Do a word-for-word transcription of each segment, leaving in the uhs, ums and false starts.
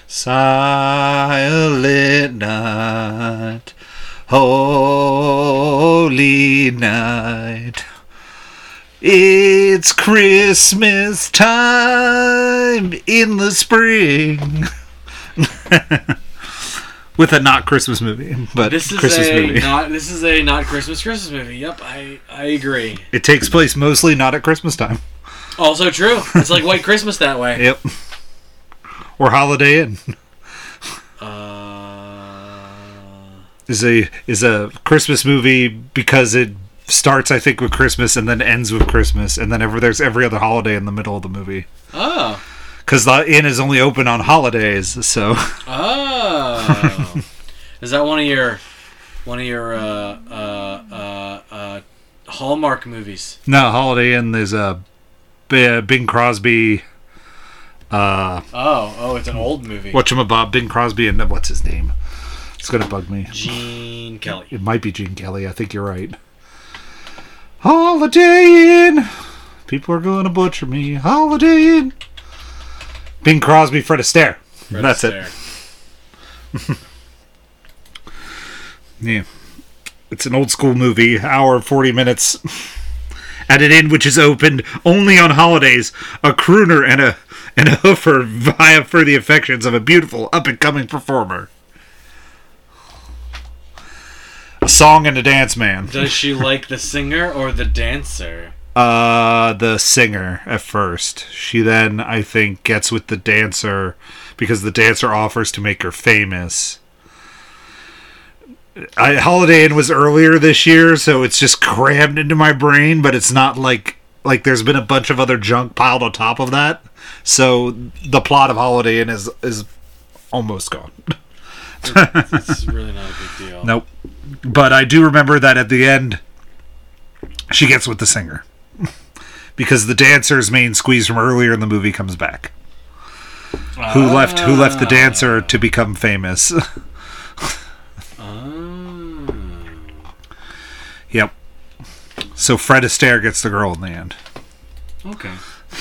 Silent night, holy night. It's Christmas time in the spring. With a not Christmas movie, but this is Christmas a movie. Not, this is a not Christmas Christmas movie. Yep, I, I agree. It takes place mostly not at Christmas time. Also true. It's like White Christmas that way. Yep. Or Holiday Inn. Uh... Is a is a Christmas movie because it starts, I think, with Christmas and then ends with Christmas, and then every, there's every other holiday in the middle of the movie. Oh. Because the inn is only open on holidays, so. Oh. Is that one of your one of your uh, uh, uh, uh, Hallmark movies? No, Holiday Inn is a B- Bing Crosby. Uh, oh, oh, it's an old movie. Whatchamabob, Bing Crosby, and what's his name? It's gonna bug me. Gene Kelly. It might be Gene Kelly. I think you're right. Holiday Inn. People are going to butcher me. Holiday Inn. Bing Crosby, Fred Astaire. Fred That's Astaire. it. Yeah. It's an old school movie. Hour and forty minutes. At an inn which is opened only on holidays. A crooner and a and a hoofer vie for the affections of a beautiful up and coming performer. A song and a dance man. Does she like the singer or the dancer? Uh, the singer at first. She then, I think, gets with the dancer because the dancer offers to make her famous. I, Holiday Inn was earlier this year, so it's just crammed into my brain, but it's not like like there's been a bunch of other junk piled on top of that. So the plot of Holiday Inn is is almost gone. It's, it's really not a big deal. Nope. But I do remember that at the end, she gets with the singer. Because the dancer's main squeeze from earlier in the movie comes back. Ah. Who left who left the dancer to become famous. Oh. Yep. So Fred Astaire gets the girl in the end. Okay.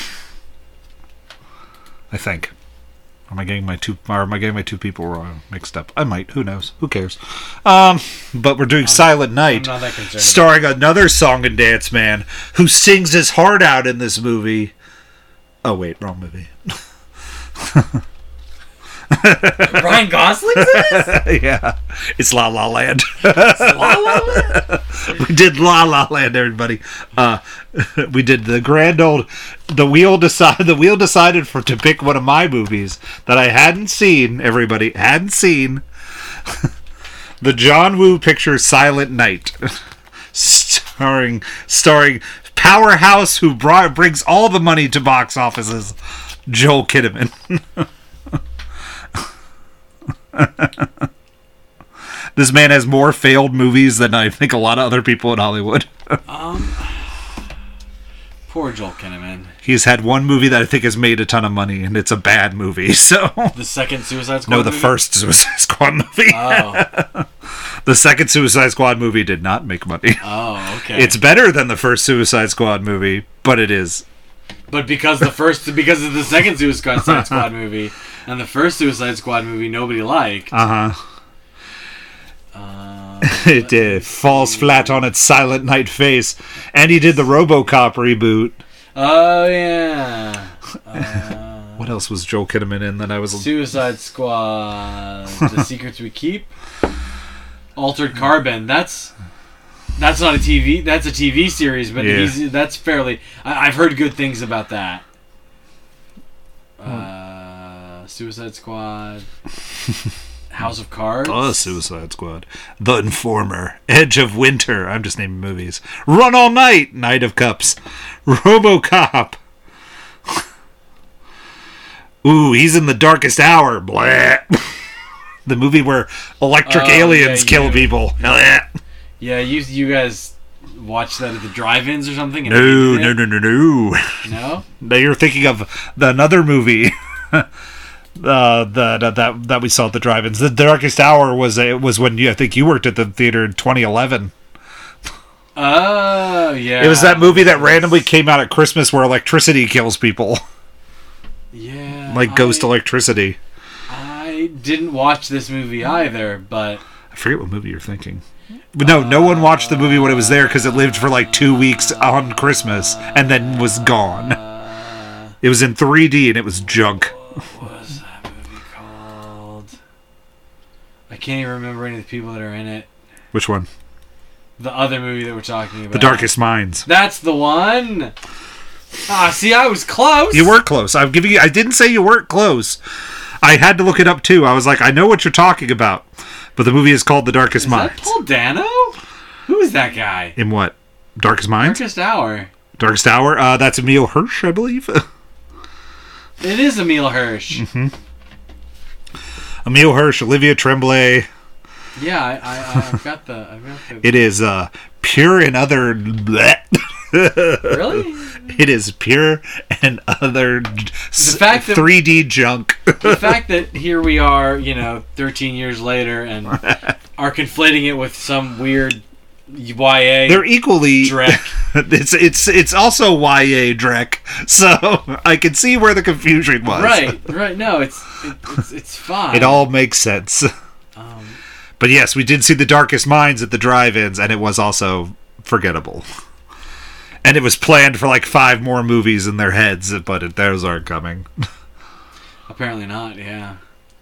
I think. Or am I getting my two or am I getting my two people wrong mixed up? I might. Who knows? Who cares? Um, but we're doing I'm, Silent Night, I'm not that concerned starring another song and dance man who sings his heart out in this movie. Oh wait, wrong movie. Ryan Gosling's in this? Yeah, it's La La Land. It's La La Land? We did La La Land, everybody. Uh, we did the grand old. The wheel decided. The wheel decided for to pick one of my movies that I hadn't seen. Everybody hadn't seen. The John Woo picture Silent Night, starring starring powerhouse who brought, brings all the money to box offices, Joel Kinnaman. This man has more failed movies than I think a lot of other people in Hollywood. um, poor Joel Kinnaman. He's had one movie that I think has made a ton of money, and it's a bad movie. So the second Suicide Squad. No, the movie? first Suicide Squad movie. Oh. The second Suicide Squad movie did not make money. Oh, okay. It's better than the first Suicide Squad movie, but it is. But because the first, because of the second Suicide Squad movie and the first Suicide Squad movie, nobody liked. Uh huh. Uh, it uh, falls flat on its Silent Night face, and he did the RoboCop reboot. Oh yeah. Uh, What else was Joel Kinnaman in that I was? Suicide Squad, The Secrets We Keep, Altered Carbon. That's that's not a T V. That's a T V series, but Yeah. he's that's fairly. I, I've heard good things about that. Uh, Suicide Squad. House of Cards. Oh, Suicide Squad. The Informer. Edge of Winter. I'm just naming movies. Run All Night. Night of Cups. RoboCop. Ooh, he's in The Darkest Hour. Blah. The movie where electric Oh, aliens yeah, kill you- people. Blah. Yeah, you you guys watch that at the drive-ins or something? and No, hated no, it? no, no, no. No? Now you're thinking of the, another movie. Uh, that that that we saw at the drive-ins. The Darkest Hour was a, was when you I think you worked at the theater in twenty eleven. Oh, yeah. It was that movie that randomly came out at Christmas where electricity kills people, Yeah. like ghost I, electricity. I I didn't watch this movie either, but I forget what movie you're thinking. But no, no one watched the movie when it was there because it lived for like two weeks on Christmas and then was gone. uh, It was in three D and it was junk. what was that movie called? I can't even remember any of the people that are in it. Which one? The other movie that we're talking about. The Darkest Minds. That's the one. Ah, see, I was close. You were close. I'm giving you. I didn't say you weren't close. I had to look it up too. I was like, I know what you're talking about, but the movie is called The Darkest Is Minds. that Paul Dano? Who is that guy? In what? Darkest Minds? Darkest Hour. Darkest Hour. Uh, that's Emil Hirsch, I believe. It is Emil Hirsch. Mm-hmm. Emil Hirsch, Olivia Tremblay. Yeah, I, I, I've got the. I've got the. It is uh, pure and other. Really? It is pure and other the fact that- three D junk. The fact that here we are, you know, thirteen years later, and are conflating it with some weird Y A. They're equally Drek. It's it's it's also Y A Drek, so I can see where the confusion was. Right, right. No, it's it, it's it's fine. It all makes sense. Um, But yes, we did see The Darkest Minds at the drive-ins, and it was also forgettable. And it was planned for like five more movies in their heads, but it, those aren't coming. apparently not. Yeah.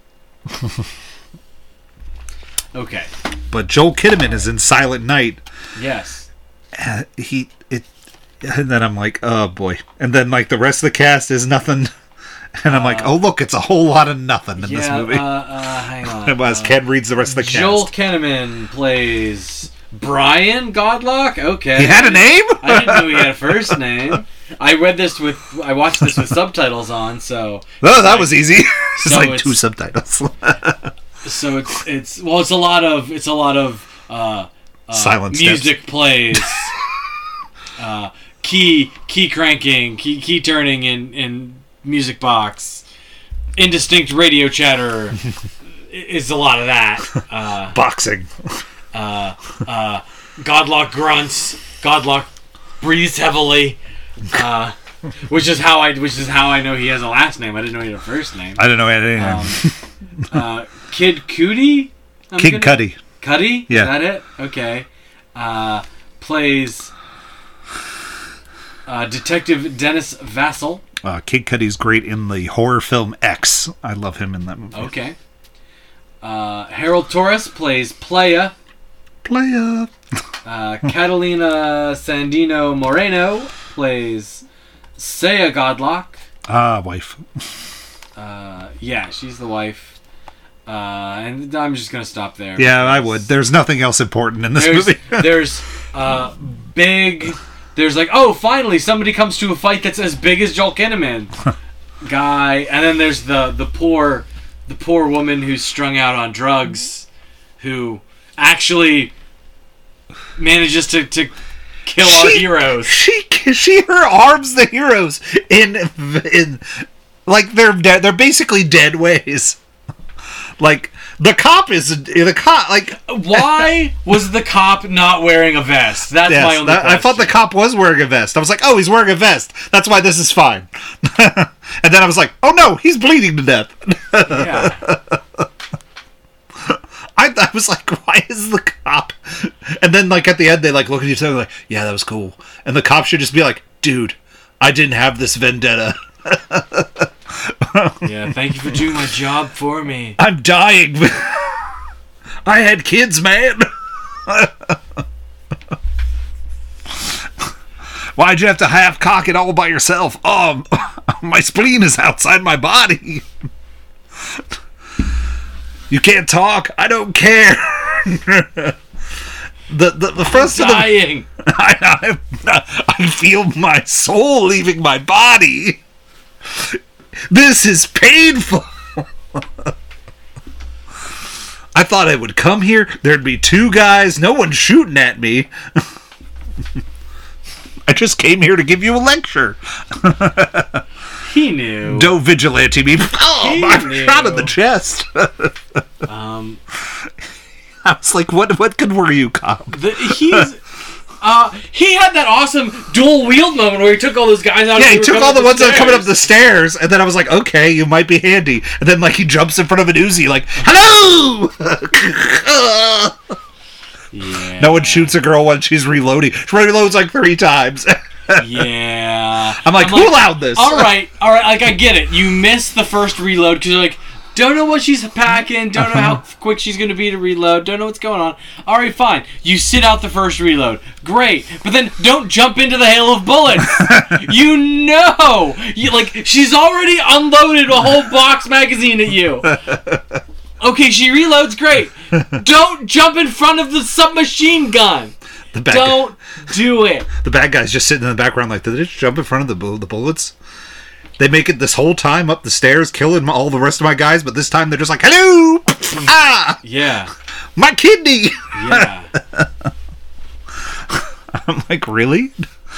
Okay. But Joel Kinnaman is in Silent Night. Yes. Uh, he it, and then I'm like, oh boy. And then like the rest of the cast is nothing. And I'm like, oh look, it's a whole lot of nothing in yeah, this movie. Uh, uh, hang on. As uh, Ken reads the rest of the Joel cast. Kinnaman plays Brian Godlock. Okay. He had a name? I didn't know he had a first name. I read this with. I watched this with subtitles on, so. Oh, that was easy. It's So like it's- two subtitles. So it's it's well, it's a lot of it's a lot of uh, uh, Silent music plays, uh, key key cranking, key key turning in in music box, indistinct radio chatter. Is a lot of that. Uh, Boxing. uh, uh, Godlock grunts. Godlock breathes heavily. Uh, which is how I which is how I know he has a last name. I didn't know he had a first name. I don't know anything. Um, uh, Kid Cudi? I'm Kid gonna- Cudi. Cudi? Yeah. Is that it? Okay. Uh, plays uh, Detective Dennis Vassell. Uh, Kid Cudi's great in the horror film X. I love him in that movie. Okay. Uh, Harold Torres plays Playa. Playa. Uh, Catalina Sandino Moreno plays Saya Godlock. Ah, wife. Uh, yeah, she's the wife. Uh, and I'm just gonna stop there. Yeah, I would. There's nothing else important in this There's, movie. there's uh, big. There's like, oh, finally somebody comes to a fight that's as big as Joel Kinnaman guy, and then there's the the poor the poor woman who's strung out on drugs, who actually manages to, to kill our heroes. She, she, her arms the heroes in, in, like they're dead. They're basically dead ways. Like the cop is the cop. Like Why was the cop not wearing a vest? That's yes, my only that- I thought the question. cop was wearing a vest. I was like, oh, he's wearing a vest. That's why this is fine. And then I was like, oh no, he's bleeding to death. Yeah. I, I was like, why is the cop? And then, like, at the end, they, like, look at each other like, yeah, that was cool. And the cop should just be like, dude, I didn't have this vendetta. Yeah, thank you for doing my job for me. I'm dying. I had kids, man. Why'd you have to half cock it all by yourself? Oh, my spleen is outside my body. You can't talk. I don't care. the the the first of the, Dying. I, I I feel my soul leaving my body. This is painful. I thought I would come here. There'd be two guys. No one shooting at me. I just came here to give you a lecture. He knew. No vigilante me. Oh, He I'm knew. shot in the chest. Um, I was like, what what good were you, cop? the, he's. Uh, he had that awesome dual wield moment where he took all those guys out. Yeah, he took all the ones that are coming up the the stairs, and then I was like, okay, you might be handy. And then like he jumps in front of an Uzi, like, hello. Yeah. No one shoots a girl when she's reloading. She reloads like three times. Yeah. I'm like, I'm who like, allowed this? All right, all right. Like I get it. You missed the first reload because you're like, don't know what she's packing. Don't know how quick she's going to be to reload. Don't know what's going on. All right, fine. You sit out the first reload. Great. But then don't jump into the hail of bullets. You know. You, like, she's already unloaded a whole box magazine at you. Okay, she reloads. Great. Don't jump in front of the submachine gun. The bad don't guy, do it. The bad guy's just sitting in the background like, did they just jump in front of the, bu- the bullets? They make it this whole time up the stairs, killing all the rest of my guys, but this time they're just like, hello! Ah! Yeah. My kidney! Yeah. I'm like, really?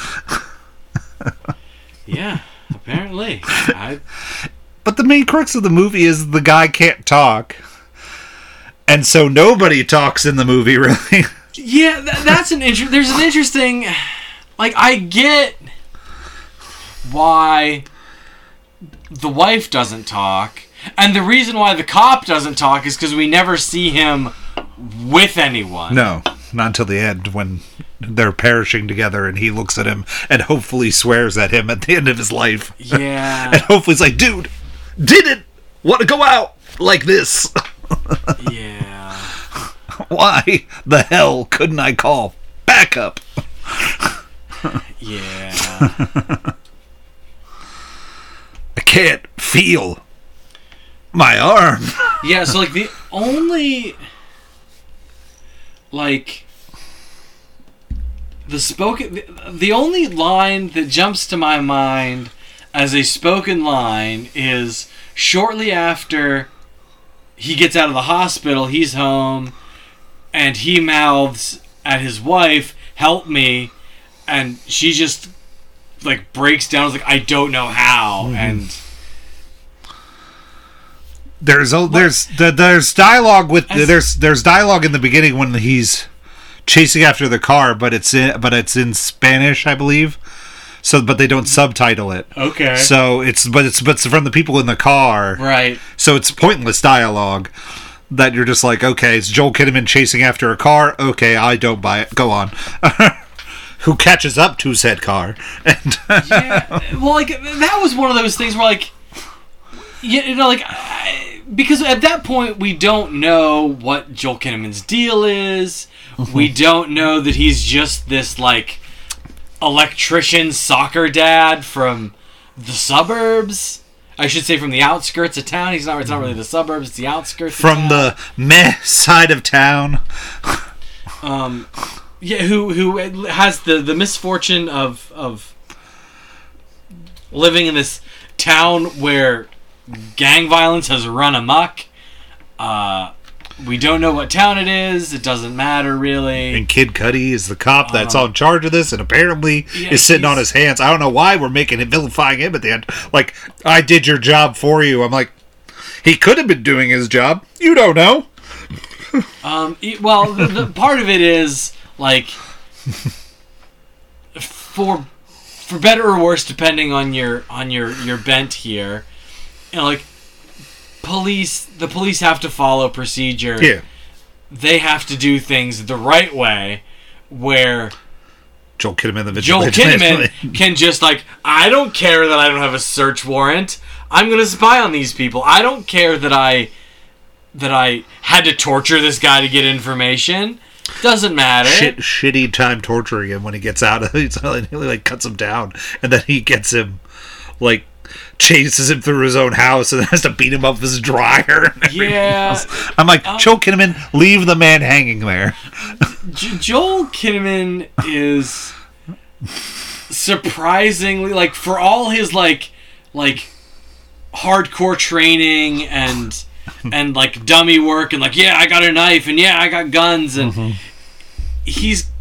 Yeah, apparently. I... But the main crux of the movie is the guy can't talk. And so nobody talks in the movie, really. Yeah, th- that's an inter- there's an interesting... Like, I get why the wife doesn't talk, and the reason why the cop doesn't talk is because we never see him with anyone. No, not until the end when they're perishing together and he looks at him and hopefully swears at him at the end of his life. Yeah. And hopefully he's like, dude, didn't want to go out like this. Yeah. Why the hell couldn't I call backup? Yeah. I can't feel my arm. Yeah, so like the only like the spoken the, the only line that jumps to my mind as a spoken line is shortly after he gets out of the hospital, he's home, and he mouths at his wife, "Help me," and she just like breaks down. It's like, I don't know how. Mm-hmm. And there's a, there's there's dialogue with As, there's there's dialogue in the beginning when he's chasing after the car, but it's in but it's in Spanish, I believe. So, but they don't subtitle it. Okay. So it's but it's but it's from the people in the car, right? So it's pointless dialogue that you're just like, okay, it's Joel Kinnaman chasing after a car. Okay, I don't buy it. Go on. Who catches up to said car? And yeah, well, like that was one of those things where, like, you know, like I, because at that point we don't know what Joel Kinnaman's deal is. We don't know that he's just this like electrician soccer dad from the suburbs. I should say from the outskirts of town. He's not. It's not really the suburbs. It's the outskirts. From of town. the meh side of town. Um, yeah. Who who has the, the misfortune of of living in this town where gang violence has run amok. Uh, we don't know what town it is. It doesn't matter, really. And Kid Cudi is the cop that's um, in charge of this, and apparently yeah, is sitting on his hands. I don't know why we're making it vilifying him at the end. Like, I did your job for you. I'm like, he could have been doing his job. You don't know. um. Well, the, the part of it is like, for for better or worse, depending on your on your your bent here, you know, like. Police, the police have to follow procedure. Yeah. They have to do things the right way, where Joel Kinnaman, the Joel Kinnaman can just like, I don't care that I don't have a search warrant. I'm going to spy on these people. I don't care that I that I had to torture this guy to get information. Doesn't matter. Shit, shitty time torturing him when he gets out of it. He like cuts him down, and then he gets him like. Chases him through his own house and has to beat him up with his dryer. And yeah. else. I'm like, um, Joel Kinnaman, leave the man hanging there. J- Joel Kinnaman is surprisingly, like, for all his, like, like, hardcore training and, and like, dummy work and, like, yeah, I got a knife and, yeah, I got guns and mm-hmm. he's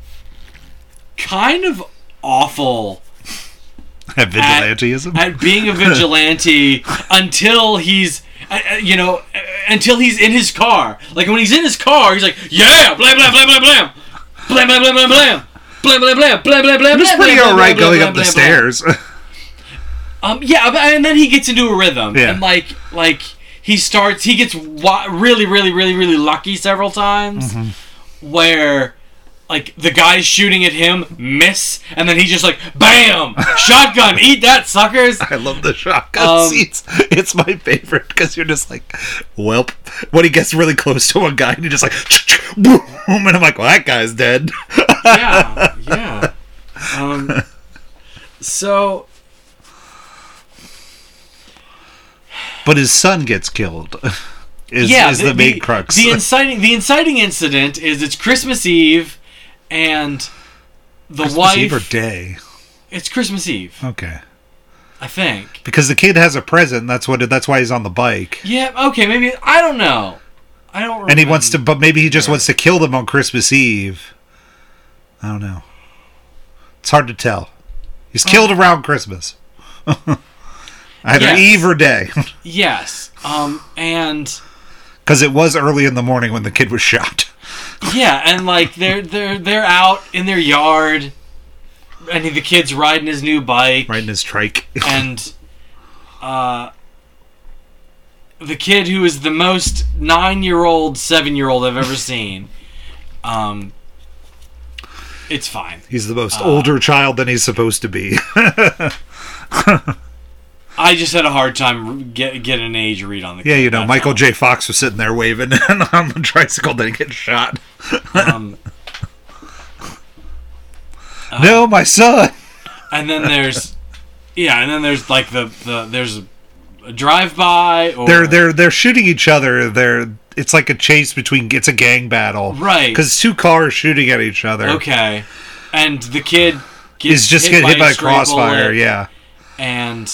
kind of awful At vigilanteism? At, at being a vigilante until he's, uh, you know, uh, until he's in his car. Like, when he's in his car, he's like, yeah, blam, blam, blam, blam, blam. Blam, blam, blam, blam, blam. blah blah blah blah blah blah. He was blah, pretty blah, all right blah, going blah, up the blah, stairs. Blah. Um, yeah, and then he gets into a rhythm, Yeah. and like like he starts, he gets wa- really really really really lucky several times, Mm-hmm. where. Like, the guys shooting at him miss, and then he just like, BAM! Shotgun! Eat that, suckers! I love the shotgun Um, scenes. It's my favorite because you're just like, welp. When he gets really close to a guy and you're just like, boom, and I'm like, well, that guy's dead. Yeah, yeah. Um, so... But his son gets killed. Is, yeah, is the, main crux. The inciting, the inciting incident is it's Christmas Eve, and the Christmas wife... Eve or day? It's Christmas Eve, Okay. I think. Because the kid has a present. That's what. That's why he's on the bike. Yeah, okay, maybe... I don't know. I don't remember. And he wants to, but maybe he just wants to kill them on Christmas Eve. I don't know. It's hard to tell. He's killed Oh. around Christmas. Either Yes. Eve or day. Yes, um, and... Because it was early in the morning when the kid was shot. Yeah, and like they're they're they're out in their yard, and the kid's riding his new bike, Right in his trike. and uh, the kid who is the most nine-year-old, seven-year-old I've ever seen. Um, it's fine. He's the most Uh, older child than he's supposed to be. I just had a hard time get get an age read on the kid. Yeah, you know, that's Michael all. J. Fox was sitting there waving on the tricycle, then he gets shot. Um, No, my son! and then there's yeah, and then there's like the, the there's a drive-by. Or, They're they're they're shooting each other. They're it's like a chase between. It's a gang battle, Right. Because two cars shooting at each other. Okay, and the kid gets Is just get hit by a stray crossfire. bullet Yeah, and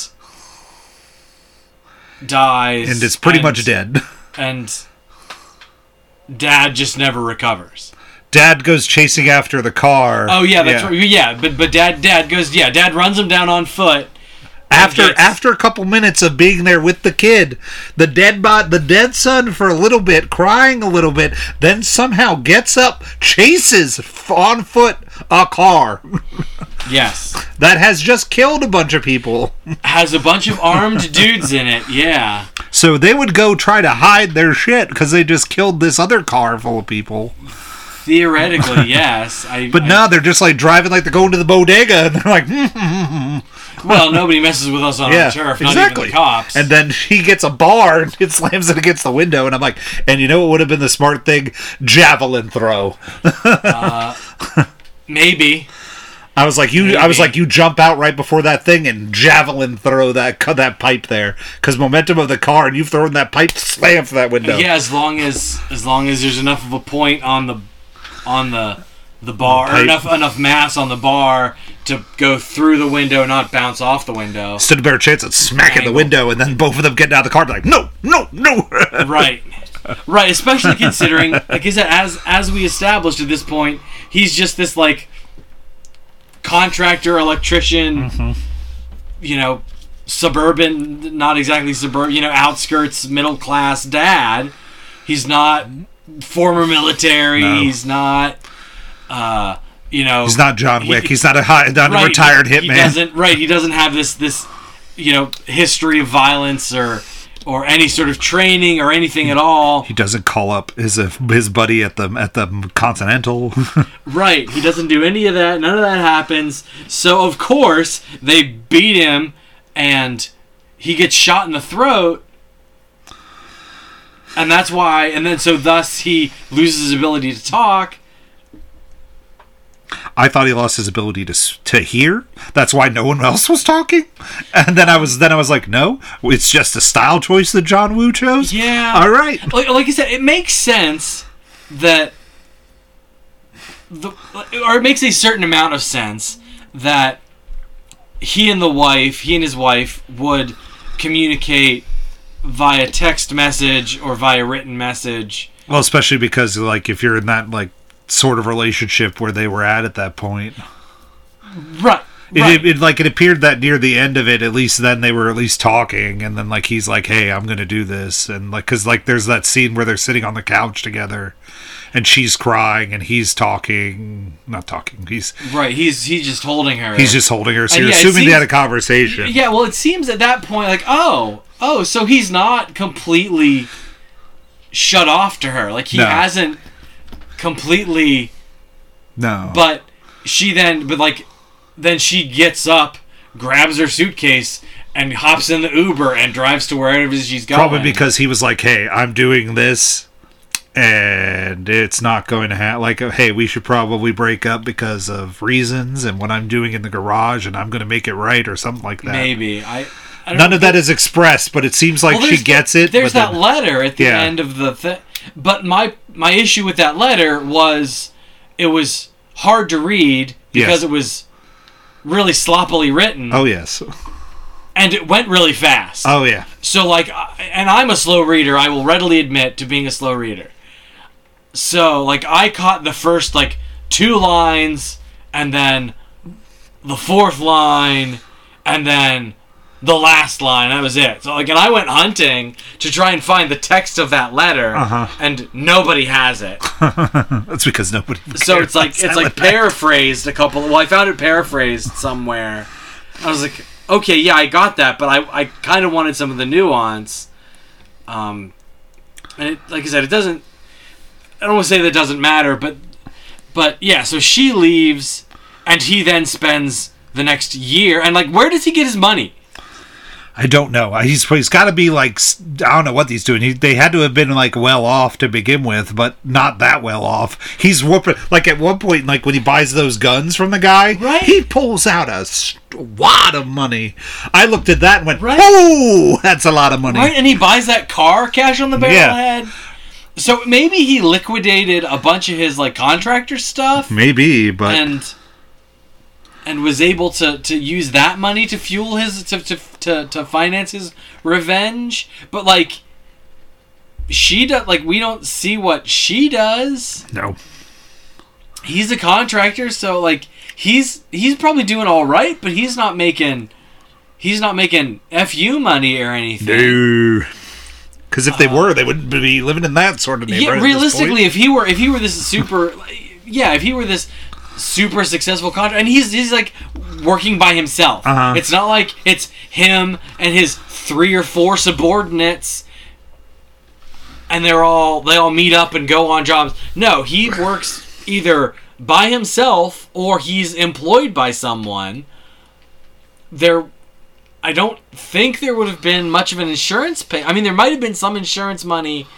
dies, and it's pretty and- much dead. And Dad just never recovers. Dad goes chasing after the car. Oh yeah, that's right. Yeah, but but Dad Dad goes yeah. Dad runs him down on foot. After gets- after a couple minutes of being there with the kid, the dead bot, the dead son for a little bit, crying a little bit, then somehow gets up, chases f- on foot a car Yes, that has just killed a bunch of people. has a bunch of armed dudes in it. Yeah, So they would go try to hide their shit because they just killed this other car full of people. theoretically yes. I, But I, now they're just like driving like they're going to the bodega and they're like, hmm. well, nobody messes with us on Yeah, our turf. Not exactly. even the cops. And then he gets a bar and it slams it against the window, and I'm like, and you know what would have been the smart thing? Javelin throw. maybe. I was like, you. Maybe. I was like, you jump out right before that thing and javelin throw that cut that pipe there, because momentum of the car, and you've thrown that pipe slam for that window. Yeah, as long as as long as there's enough of a point on the on the the bar, The or pipe. enough enough mass on the bar to go through the window, not bounce off the window. Stood a better chance at smacking the Angle. window, and then both of them getting out of the car, be like, no, no, no. Right, right. Especially considering, like I said, as as we established at this point, he's just this like contractor, electrician, Mm-hmm. you know, suburban, not exactly suburban, you know, outskirts, middle class dad. He's not former military. No. He's not, uh, you know, He's not John he- Wick. He's not a, high, not a right, retired he, hitman. He doesn't right. He doesn't have this this, you know, history of violence or or any sort of training or anything at all. He doesn't call up his uh, his buddy at the at the Continental. Right. He doesn't do any of that. None of that happens. So of course they beat him, and he gets shot in the throat. And that's why, and then so thus he loses his ability to talk. I thought he lost his ability to s- to hear. That's why no one else was talking. And then I was then I was like, no, it's just a style choice that John Woo chose. Yeah. All right. Like, like I said, it makes sense that the, or it makes a certain amount of sense that he and the wife, he and his wife would communicate via text message or via written message. Well, especially because like if you're in that like sort of relationship where they were at at that point. Right. It, right. it, it like it appeared that near the end of it, at least then they were at least talking, and then like he's like, "Hey, I'm gonna do this," and like because like there's that scene where they're sitting on the couch together, and she's crying, and he's talking, not talking. He's right. He's he's just holding her. He's just holding her. So And you're yeah, it assuming they seems- had a conversation. Yeah, well, it seems at that point like, oh, oh, so he's not completely shut off to her. Like he No. hasn't completely. No, But she then, but like, then she gets up, grabs her suitcase, and hops in the Uber and drives to wherever she's going. probably because he was like, "Hey, I'm doing this, and it's not going to happen. Like, uh, hey, we should probably break up because of reasons and what I'm doing in the garage, and I'm going to make it right, or something like that." maybe I. I don't None know. of that is expressed, but it seems like Well, she there's gets the- it. There's but that then- letter at the Yeah. end of the thing. But my my issue with that letter was it was hard to read because Yes. it was really sloppily written, Oh yes. and it went really fast. Oh yeah. So like, I- and I'm a slow reader. I will readily admit to being a slow reader. So like, I caught the first like two lines, and then the fourth line, and then the last line. That was it. So like, and I went hunting to try and find the text of that letter, Uh-huh. and nobody has it. That's because nobody. So cares it's like about it's like Silent Night. paraphrased a couple. Well, I found it paraphrased somewhere. I was like, okay, yeah, I got that, but I I kind of wanted some of the nuance. Um, and it, like I said, it doesn't. I don't want to say that it doesn't matter, but but yeah. So she leaves, and he then spends the next year. And like, where does he get his money? I don't know. He's he's got to be like s- I don't know what he's doing. He, they had to have been like well off to begin with, but not that well off. He's whooping like at one point, like when he buys those guns from the guy, Right. he pulls out a s- wad of money. I looked at that and went, Right. "Oh, that's a lot of money." Right, and he buys that car, cash on the barrel Yeah. head. So maybe he liquidated a bunch of his like contractor stuff. Maybe, but and and was able to, to use that money to fuel his to, to to to finance his revenge. But like she does, like we don't see what she does. no. He's a contractor, so like he's he's probably doing all right, but he's not making he's not making F U money or anything. No. Because if they were, they wouldn't be living in that sort of neighborhood. Yeah, at this realistically, point. if he were if he were this super, yeah, if he were this super successful contractor, and he's he's like working by himself. Uh-huh. It's not like it's him and his three or four subordinates, and they're all they all meet up and go on jobs. No, he works either by himself or he's employed by someone. There. I don't think there would have been much of an insurance pay. I mean, there might have been some insurance money.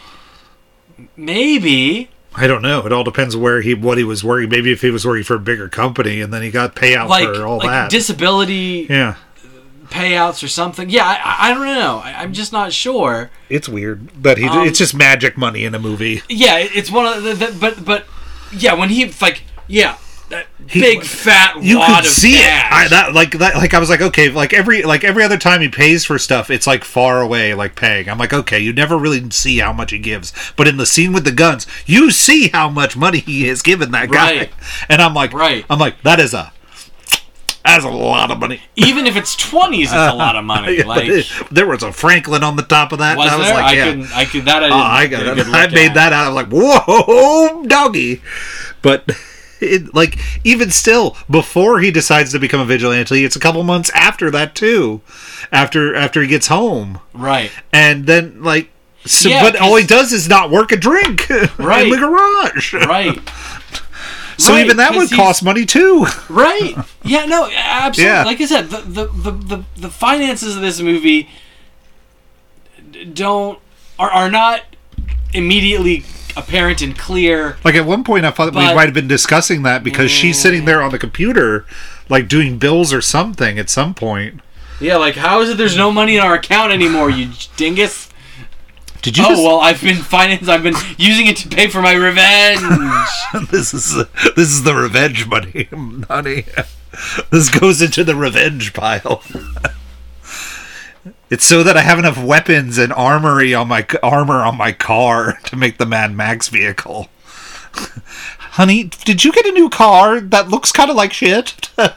Maybe. I don't know. It all depends where he, what he was working. Maybe if he was working for a bigger company and then he got payout Like, for all like that. disability yeah, payouts or something. Yeah, I, I don't know. I, I'm just not sure. it's weird, but he, Um, it's just magic money in a movie. Yeah, it- it's one of the, the but but yeah, when he like yeah, that He- big fat You wad could of see cash. it. I, that, like that, like I was like, okay, like every like every other time he pays for stuff, it's like far away, like paying. I'm like, okay, you never really see how much he gives, but in the scene with the guns, you see how much money he has given that guy, Right. and I'm like, Right. I'm like, that is a, that's a lot of money. Even if it's twenties, it's a lot of money. Yeah, but Like, it- there was a Franklin on the top of that. was and I was there? like, I yeah. couldn't. I could that. I Oh, didn't. I get got a it. good I look made at. that out. I was like, whoa, doggy. But it, like, even still, before he decides to become a vigilante, it's a couple months after that too. After after he gets home, Right. and then like, so, Yeah, but all 'cause- he does is not work a drink Right. in the garage. Right. So Right, even that 'cause would he's- cost money too. Right. Yeah, no, absolutely. Yeah. Like I said, the, the, the, the, the finances of this movie d- don't are, are not immediately apparent and clear. Like at one point, I thought we But- might have been discussing that because she's sitting there on the computer, like doing bills or something at some point. Yeah, like how is it there's no money in our account anymore, you dingus? Did you? Oh, just- well, I've been financed. I've been using it to pay for my revenge. this is this is the revenge money, honey. This goes into the revenge pile. It's so that I have enough weapons and armory on my armor on my car to make the Mad Max vehicle. Honey, did you get a new car that looks kind of like shit? As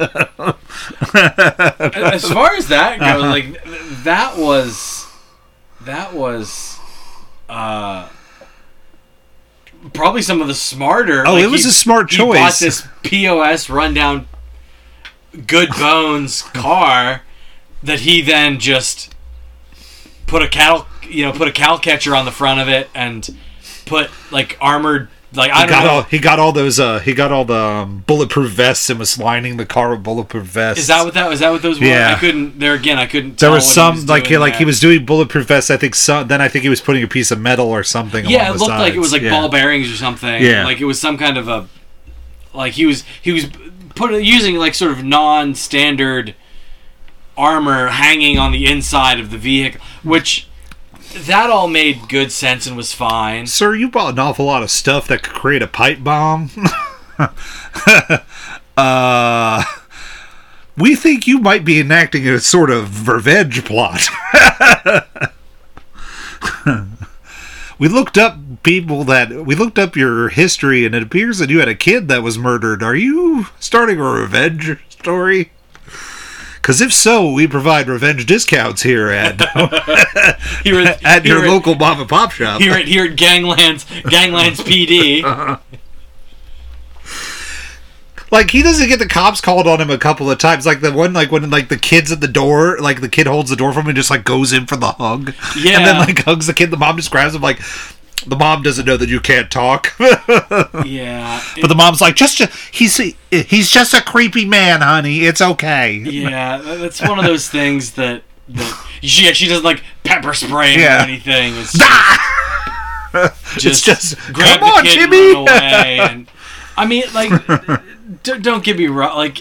far as that goes, like th- that was that was uh probably some of the smarter. Oh, like it was he, a smart he choice. He bought this P O S rundown, good bones car that he then just put a cattle, you know, put a cow catcher on the front of it and put like armored. Like I he don't got know. all he got all those uh he got all the um, bulletproof vests and was lining the car with bulletproof vests. Is that what that was? That what those were? Yeah. I couldn't. There again, I couldn't. There tell was what some he was like he doing like there. he was doing bulletproof vests. I think some. Then I think he was putting a piece of metal or something. Yeah, along it the looked like it was sides. like Yeah. ball bearings or something. Yeah. Like it was some kind of a. Like he was he was put using like sort of non-standard armor hanging on the inside of the vehicle, which that all made good sense and was fine. Sir, you bought an awful lot of stuff that could create a pipe bomb. uh, we think you might be enacting a sort of revenge plot. We looked up people that we looked up your history, and it appears that you had a kid that was murdered. Are you starting a revenge story? Because if so, we provide revenge discounts here at Here at, at here your at- local mom and pop shop. Here at here at Ganglands Ganglands P D. Like, he doesn't get the cops called on him a couple of times. Like the one, like when like the kid's at the door, like the kid holds the door for him and just like goes in for the hug. Yeah. And then like hugs the kid. The mom just grabs him like, the mom doesn't know that you can't talk. Yeah. But the mom's like, just, he's he's just a creepy man, honey. It's okay. Yeah, that's one of those things that, that she she doesn't like pepper spray him Yeah. or anything. It's just, It's just, grab come the on, kid Jimmy. and run away. And I mean, like, d- don't get me wrong. Like,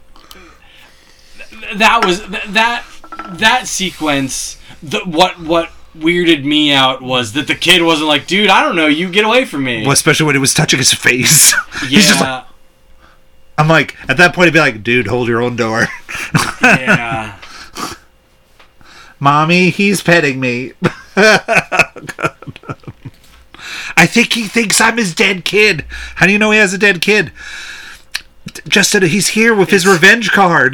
that was that that sequence. The, what what weirded me out was that the kid wasn't like, dude, I don't know, you get away from me. Well, especially when it was touching his face. Yeah. He's just like, I'm like, at that point, he'd be like, dude, hold your own door. Yeah. Mommy, he's petting me. I think he thinks I'm his dead kid. How do you know he has a dead kid? Just that he's here with his revenge card.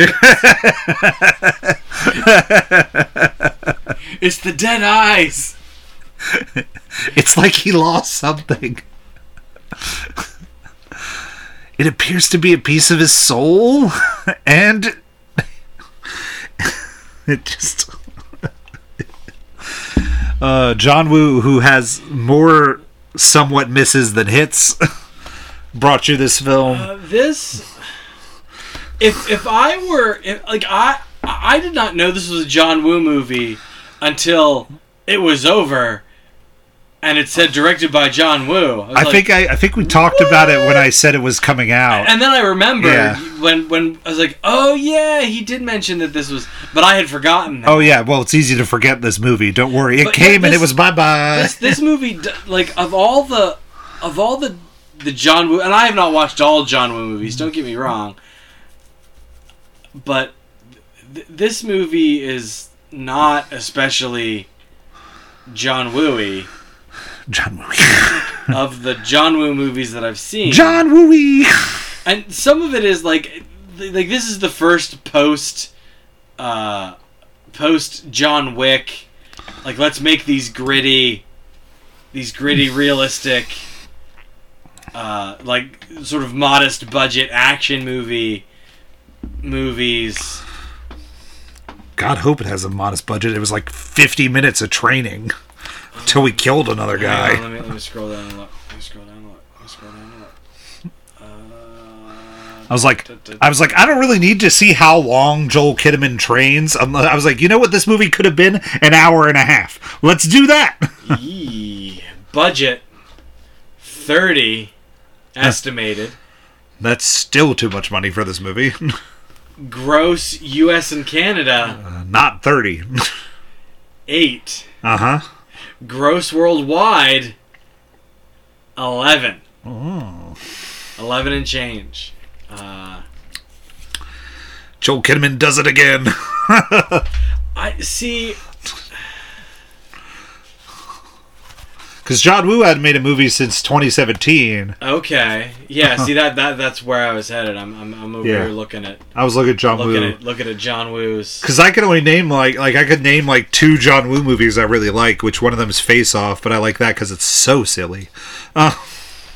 It's the dead eyes. It's like he lost something. It appears to be a piece of his soul, and it just... Uh, John Woo, who has more somewhat misses than hits, brought you this film. Uh, this, if if I were if, like I I did not know this was a John Woo movie until it was over, and it said directed by John Woo. I, was I like, think I, I think we talked about it when I said it was coming out. and then I remembered Yeah. when when I was like, oh yeah, he did mention that this was, but I had forgotten that. Oh yeah, well it's easy to forget this movie. Don't worry, it But came yeah, and this- it was bye bye. This this movie, d- like of all the of all the the John Woo, and I have not watched all John Woo movies. Don't get me wrong, but th- this movie is not especially John Woo-y. John Woo. Of the John Woo movies that I've seen. John Woo. And some of it is like like this is the first post uh post John Wick, like let's make these gritty these gritty realistic uh like sort of modest budget action movie movies. God hope it has a modest budget. It was like fifty minutes of training until we killed another Hang guy. on, let me let me scroll down and look. Let me scroll down and look. Let me scroll down and look. Uh, I was like, I was like, I don't really need to see how long Joel Kinnaman trains. I'm- I was like, you know what, this movie could have been an hour and a half. Let's do that. Yee. Budget thirty estimated. That's still too much money for this movie. Gross U S and Canada Uh, not thirty. eight. Uh huh. Gross worldwide eleven. Oh. eleven and change. Uh, Joel Kinnaman does it again. I see. Because John Woo hadn't made a movie since twenty seventeen. Okay, yeah. See that that that's where I was headed. I'm I'm, I'm over Yeah. here looking at I was looking at John looking Woo. at looking at John Woo's. Because I can only name like like I could name like two John Woo movies I really like. Which one of them is Face Off, but I like that because it's so silly. Uh,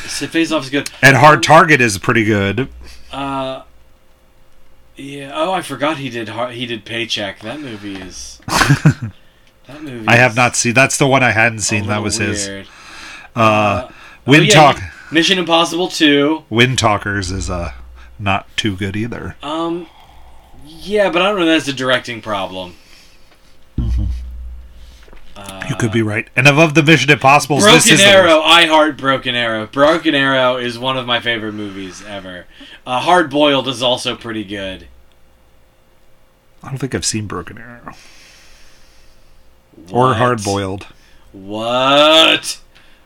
Face Off is good. And Hard Target is pretty good. Uh, yeah. Oh, I forgot he did. Har- He did Paycheck. That movie is. that movie. I have is not seen. That's the one I hadn't a seen. That little was his. weird. Uh, Uh, Wind oh, yeah, Talk. Mission Impossible two. Wind Talkers is uh not too good either. Um, yeah, but I don't know. If that's a directing problem. Mm-hmm. Uh, You could be right. And above the Mission Impossibles, this Broken is the Arrow. I heart Broken Arrow. Broken Arrow is one of my favorite movies ever. Uh, Hard Boiled is also pretty good. I don't think I've seen Broken Arrow or What? Hard Boiled. What?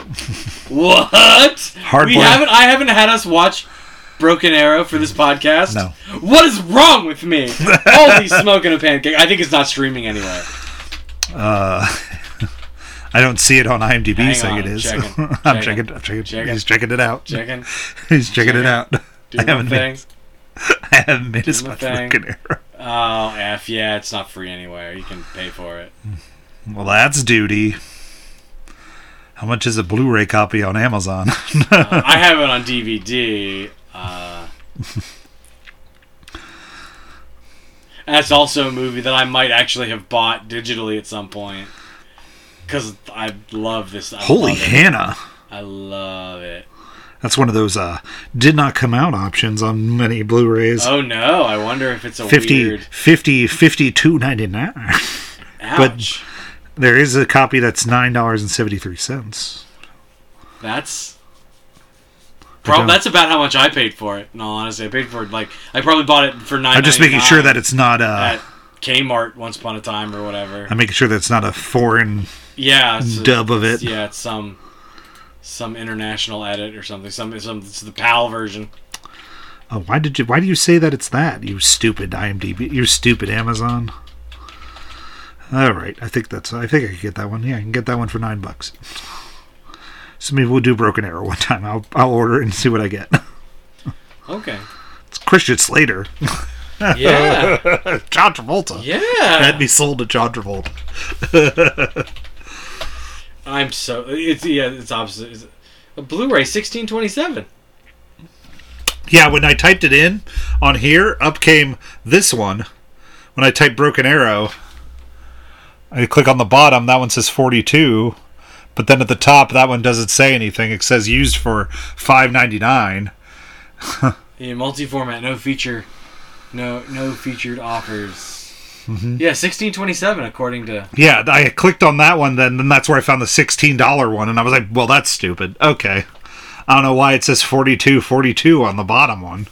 What? Hard we Boiled. haven't. I haven't had us watch Broken Arrow for this podcast. No. What is wrong with me? Holy smoking a pancake! I think it's not streaming anyway. Uh, I don't see it on IMDb Hang saying on, it is. checking, I'm checking, checking. I'm checking. checking. He's checking it out. Checking. He's checking it checking. out. Do I my haven't thing. made. I haven't made as Do my much thing. Broken Arrow. Oh, F yeah, it's not free anywhere. You can pay for it. Well, that's duty. How much is a Blu-ray copy on Amazon? Uh, I have it on D V D. Uh, that's also a movie that I might actually have bought digitally at some point. Because I love this. I Holy love it. Hannah. I love it. That's one of those uh, did not come out options on many Blu-rays. Oh no, I wonder if it's a fifty, weird... fifty, fifty-two ninety-nine. Ouch. There is a copy that's nine dollars and seventy-three cents. That's... don't- Prob- that's about how much I paid for it. In all honesty, I paid for it like... I probably bought it for nine. I'm just making sure that it's not uh at Kmart once upon a time or whatever. I'm making sure that it's not a foreign Yeah, it's a- dub of it. Yeah, it's some some international edit or something. Some some it's the PAL version. Oh, why did you why do you say that it's that? You stupid IMDb. You stupid Amazon. All right, I think that's I think I can get that one. Yeah, I can get that one for nine bucks. So maybe we'll do Broken Arrow one time. I'll I'll order it and see what I get. Okay. It's Christian Slater. Yeah. John Travolta. Yeah. Had me sold to John Travolta. I'm so it's yeah it's opposite. It's a Blu-ray sixteen twenty-seven. Yeah, when I typed it in on here, up came this one. When I typed Broken Arrow, I click on the bottom, that one says forty-two, but then at the top, that one doesn't say anything. It says used for five ninety-nine. Yeah, multi-format, no feature, no no featured offers. Mm-hmm. Yeah, sixteen twenty-seven according to. Yeah, I clicked on that one, then, then that's where I found the sixteen dollars one, and I was like, well, that's stupid. Okay. I don't know why it says forty-two forty-two on the bottom one.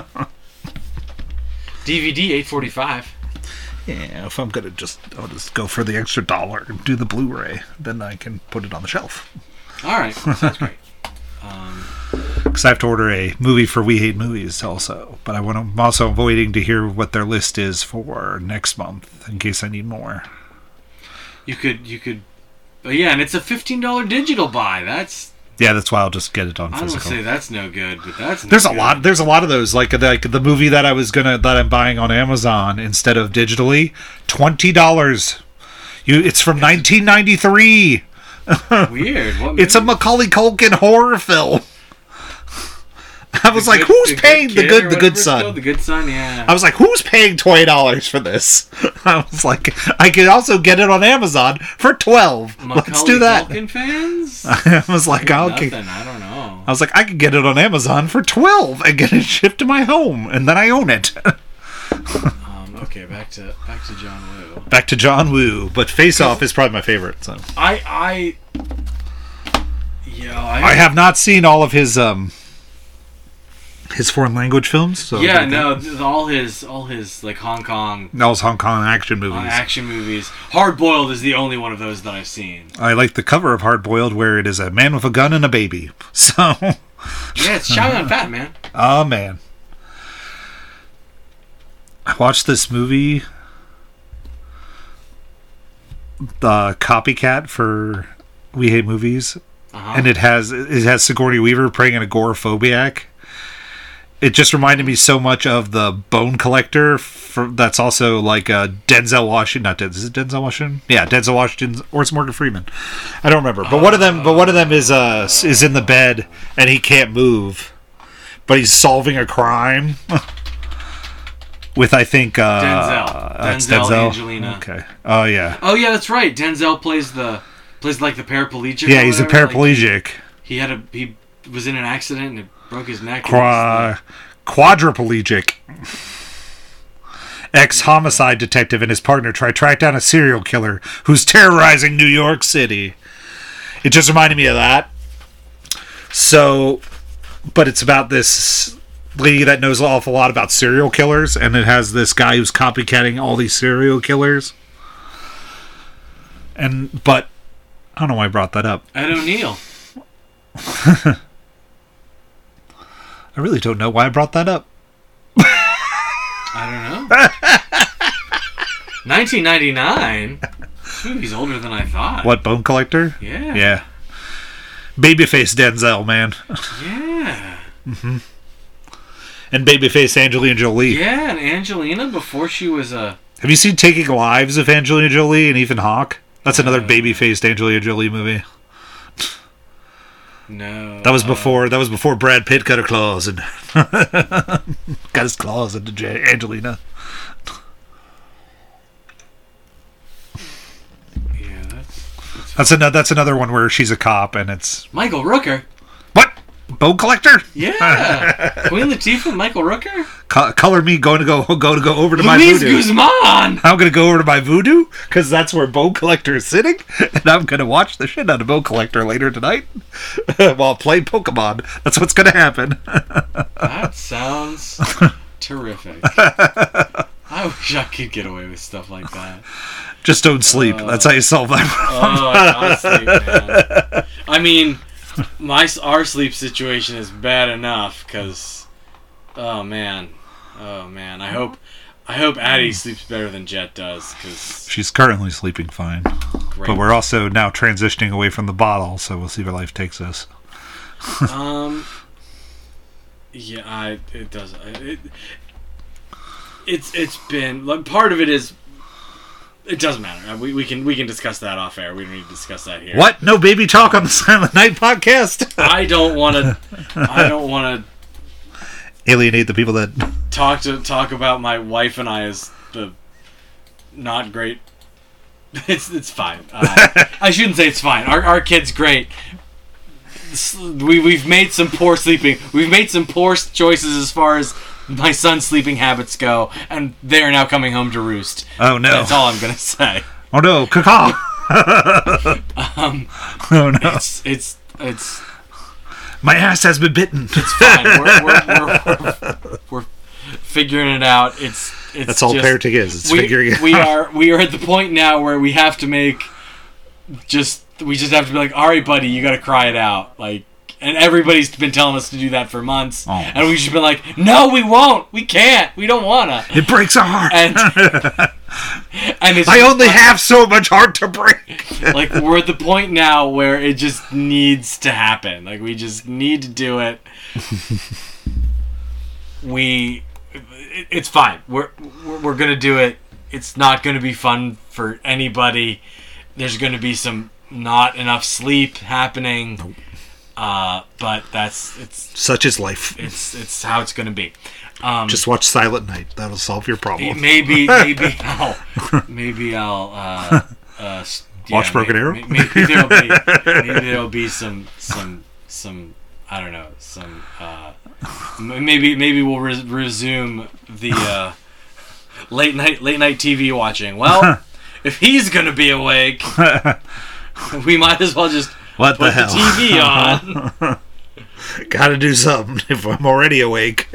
D V D eight forty-five. Yeah, if I'm gonna just, I'll just go for the extra dollar and do the Blu-ray, then I can put it on the shelf. All right, that's great. Um, Because I have to order a movie for We Hate Movies also, but I want to, I'm also waiting to hear what their list is for next month in case I need more. you could you could, oh yeah, and it's a fifteen dollar digital buy. That's Yeah, that's why I'll just get it on I don't physical. say that's no good, but that's no There's a good. lot. There's a lot of those. Like, like the movie that I was gonna that I'm buying on Amazon instead of digitally, twenty dollars. You, it's from nineteen ninety-three. Weird. What It's a movie? Macaulay Culkin horror film. I was The like, Good- who's the paying the Kid or good the whatever good it's son? called? The Good Son, yeah. I was like, who's paying twenty dollars for this? I was like, I could also get it on Amazon for twelve. Let's Macaulay do that. Culkin fans? I was like, I'll Nothing. get, I don't know. I was like, I could get it on Amazon for twelve and get it shipped to my home, and then I own it. Um, okay, back to back to John Woo. Back to John Woo, but Face Off is probably my favorite. So I I yeah I, I have not seen all of his um his foreign language films. So yeah no th- all his all his like Hong Kong all his Hong Kong action uh, movies. action movies. Hard Boiled is the only one of those that I've seen. I like the cover of Hard Boiled where it is a man with a gun and a baby. So Yeah, it's Chow Yun Fat, man. oh man. I watched this movie, the Copycat for We Hate Movies, Uh-huh. and it has it has Sigourney Weaver playing an agoraphobiac. it just reminded me so much of the Bone Collector. For, that's also like uh, Denzel Washington. Not Denzel. Is it Denzel Washington? Yeah, Denzel Washington, or it's Morgan Freeman. I don't remember. But one of them. But one of them is uh is in the bed and he can't move, but he's solving a crime. With I think uh, Denzel, that's Denzel, Denzel. Angelina. Okay. Oh yeah. Oh yeah, that's right. Denzel plays the plays like the paraplegic. Yeah, or he's a whatever. paraplegic. Like, he had a he was in an accident and it broke his neck. Qua- quadriplegic. Ex-homicide detective and his partner try to track down a serial killer who's terrorizing New York City. It just reminded me of that. So, but it's about this lady that knows an awful lot about serial killers, and it has this guy who's copycatting all these serial killers. And, but, I don't know why I brought that up. Ed O'Neill. I really don't know why I brought that up. I don't know. nineteen ninety-nine. Ooh, he's older than I thought. What, Bone Collector? Yeah. Yeah. Babyface Denzel, man. Yeah. Mm-hmm. And babyface Angelina Jolie. Yeah, and Angelina before she was a. Have you seen Taking Lives of Angelina Jolie and Ethan Hawke? That's another Uh, baby-faced Angelina Jolie movie. No. That was uh, before. That was before Brad Pitt got her claws and got his claws into J- Angelina. Yeah, that's, that's That's another. That's another one where she's a cop and it's Michael Rooker. what? Bone Collector? Yeah. Queen Latifah and Michael Rooker. Co- color me going to go go to go over to my Luis voodoo. Guzman. I'm gonna go over to my voodoo because that's where Bone Collector is sitting, and I'm gonna watch the shit out of Bone Collector later tonight while playing Pokemon. That's what's gonna happen. That sounds terrific. I wish I could get away with stuff like that. Just don't sleep. Uh, That's how you solve that problem. Oh, I can't sleep, man. I mean, my our sleep situation is bad enough because, oh man, oh man. I hope, I hope Addie sleeps better than Jet does because. She's currently sleeping fine, Great. but we're also now transitioning away from the bottle, so we'll see where life takes us. um. Yeah, I. It does. It. It's it's been like part of it is. It doesn't matter. We, we can we can discuss that off air. We don't need to discuss that here. What? No baby talk on the Silent Night podcast? I don't want to. I don't want to Alienate the people that. talk to talk about my wife and I as the not great. It's it's fine. Uh, I shouldn't say it's fine. Our our kid's great. We we've made some poor sleeping. We've made some poor choices as far as my son's sleeping habits go, and they are now coming home to roost. Oh no! That's all I'm gonna say. Oh no! Caca! Um, oh no! it's it's it's My ass has been bitten. it's fine. We're we're, we're, we're, we're figuring it out. It's it's That's all just, parenting is. It's we, figuring it we out. are we are at the point now where we have to make just we just have to be like, all right, buddy, you got to cry it out, like. And everybody's been telling us to do that for months, Oh. and we've just been like, no, we won't, we can't, we don't wanna. It breaks our heart. And and it's I just only like, have so much heart to break. like we're at the point now where it just needs to happen. Like we just need to do it. we, it, it's fine. We're, we're we're gonna do it. It's not gonna be fun for anybody. There's gonna be some not enough sleep happening. Nope. Uh, but that's it's Such is life. it's it's how it's gonna be. Um, Just watch Silent Night. That'll solve your problem. maybe maybe I'll maybe I'll uh, uh, s- yeah, Watch Broken may- Arrow? may- Maybe there'll be maybe there'll be some some some I don't know some uh, m- maybe maybe we'll res- resume the uh, late night late night T V watching. Well, if he's gonna be awake, we might as well just. What Put the hell? the T V on. Gotta do something if I'm already awake.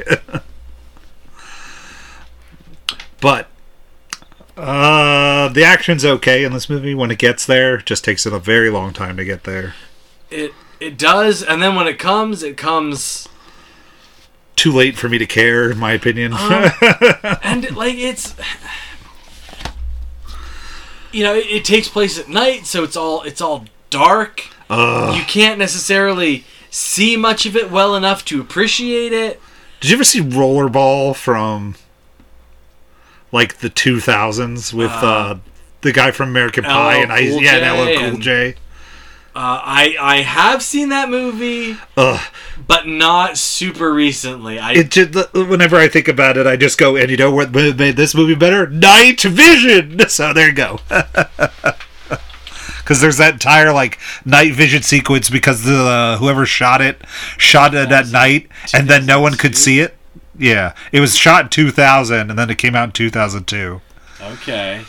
But uh, the action's okay in this movie. When it gets there, it just takes it a very long time to get there. It it does, and then when it comes, it comes. Too late for me to care, in my opinion. Um, and like it's, you know, it, it takes place at night, so it's all it's all dark. Ugh. You can't necessarily see much of it well enough to appreciate it. Did you ever see Rollerball from like the two thousands with uh, uh, the guy from American Pie and I, yeah, and L L Cool J? Uh, I I have seen that movie, Ugh. but not super recently. I it just, whenever I think about it, I just go, and you know what made this movie better? Night Vision. So there you go. Because there's that entire like night vision sequence because the uh, whoever shot it shot it at night, and then no one could see it. Yeah, it was shot in two thousand, and then it came out in two thousand two. Okay.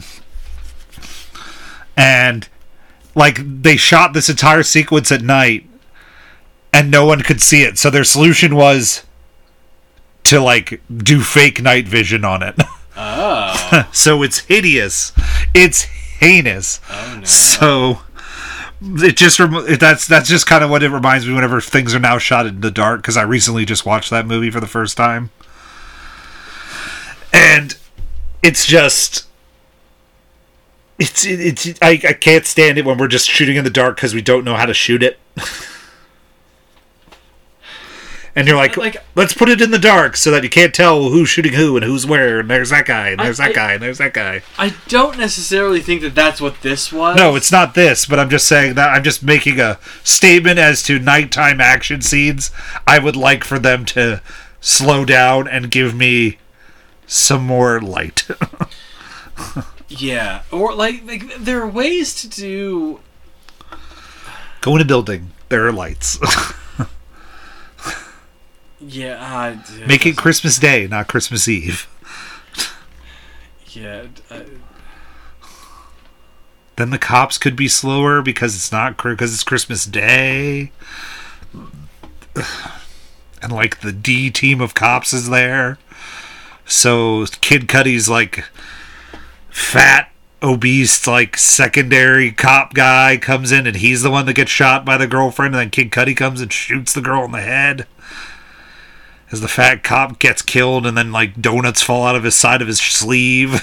And like they shot this entire sequence at night and no one could see it, so their solution was to like do fake night vision on it. Oh. So it's hideous, it's heinous. Oh no. So it just rem- that's that's just kind of what it reminds me whenever things are now shot in the dark, because I recently just watched that movie for the first time, and it's just It's it's I, I can't stand it when we're just shooting in the dark because we don't know how to shoot it. And you're like, like, let's put it in the dark so that you can't tell who's shooting who and who's where. And there's that guy, and there's I, that I, guy, and there's that guy. I don't necessarily think that that's what this was. No, it's not this, but I'm just saying that I'm just making a statement as to nighttime action scenes. I would like for them to slow down and give me some more light. Yeah, or like, like there are ways to do. Go in a building. There are lights. Yeah, uh, make it Christmas Day, not Christmas Eve. Yeah. Uh, then the cops could be slower because it's not because it's Christmas Day, and like the D team of cops is there. So Kid Cudi's like fat, obese, like secondary cop guy comes in, and he's the one that gets shot by the girlfriend, and then Kid Cudi comes and shoots the girl in the head. As the fat cop gets killed, and then like donuts fall out of his side of his sleeve.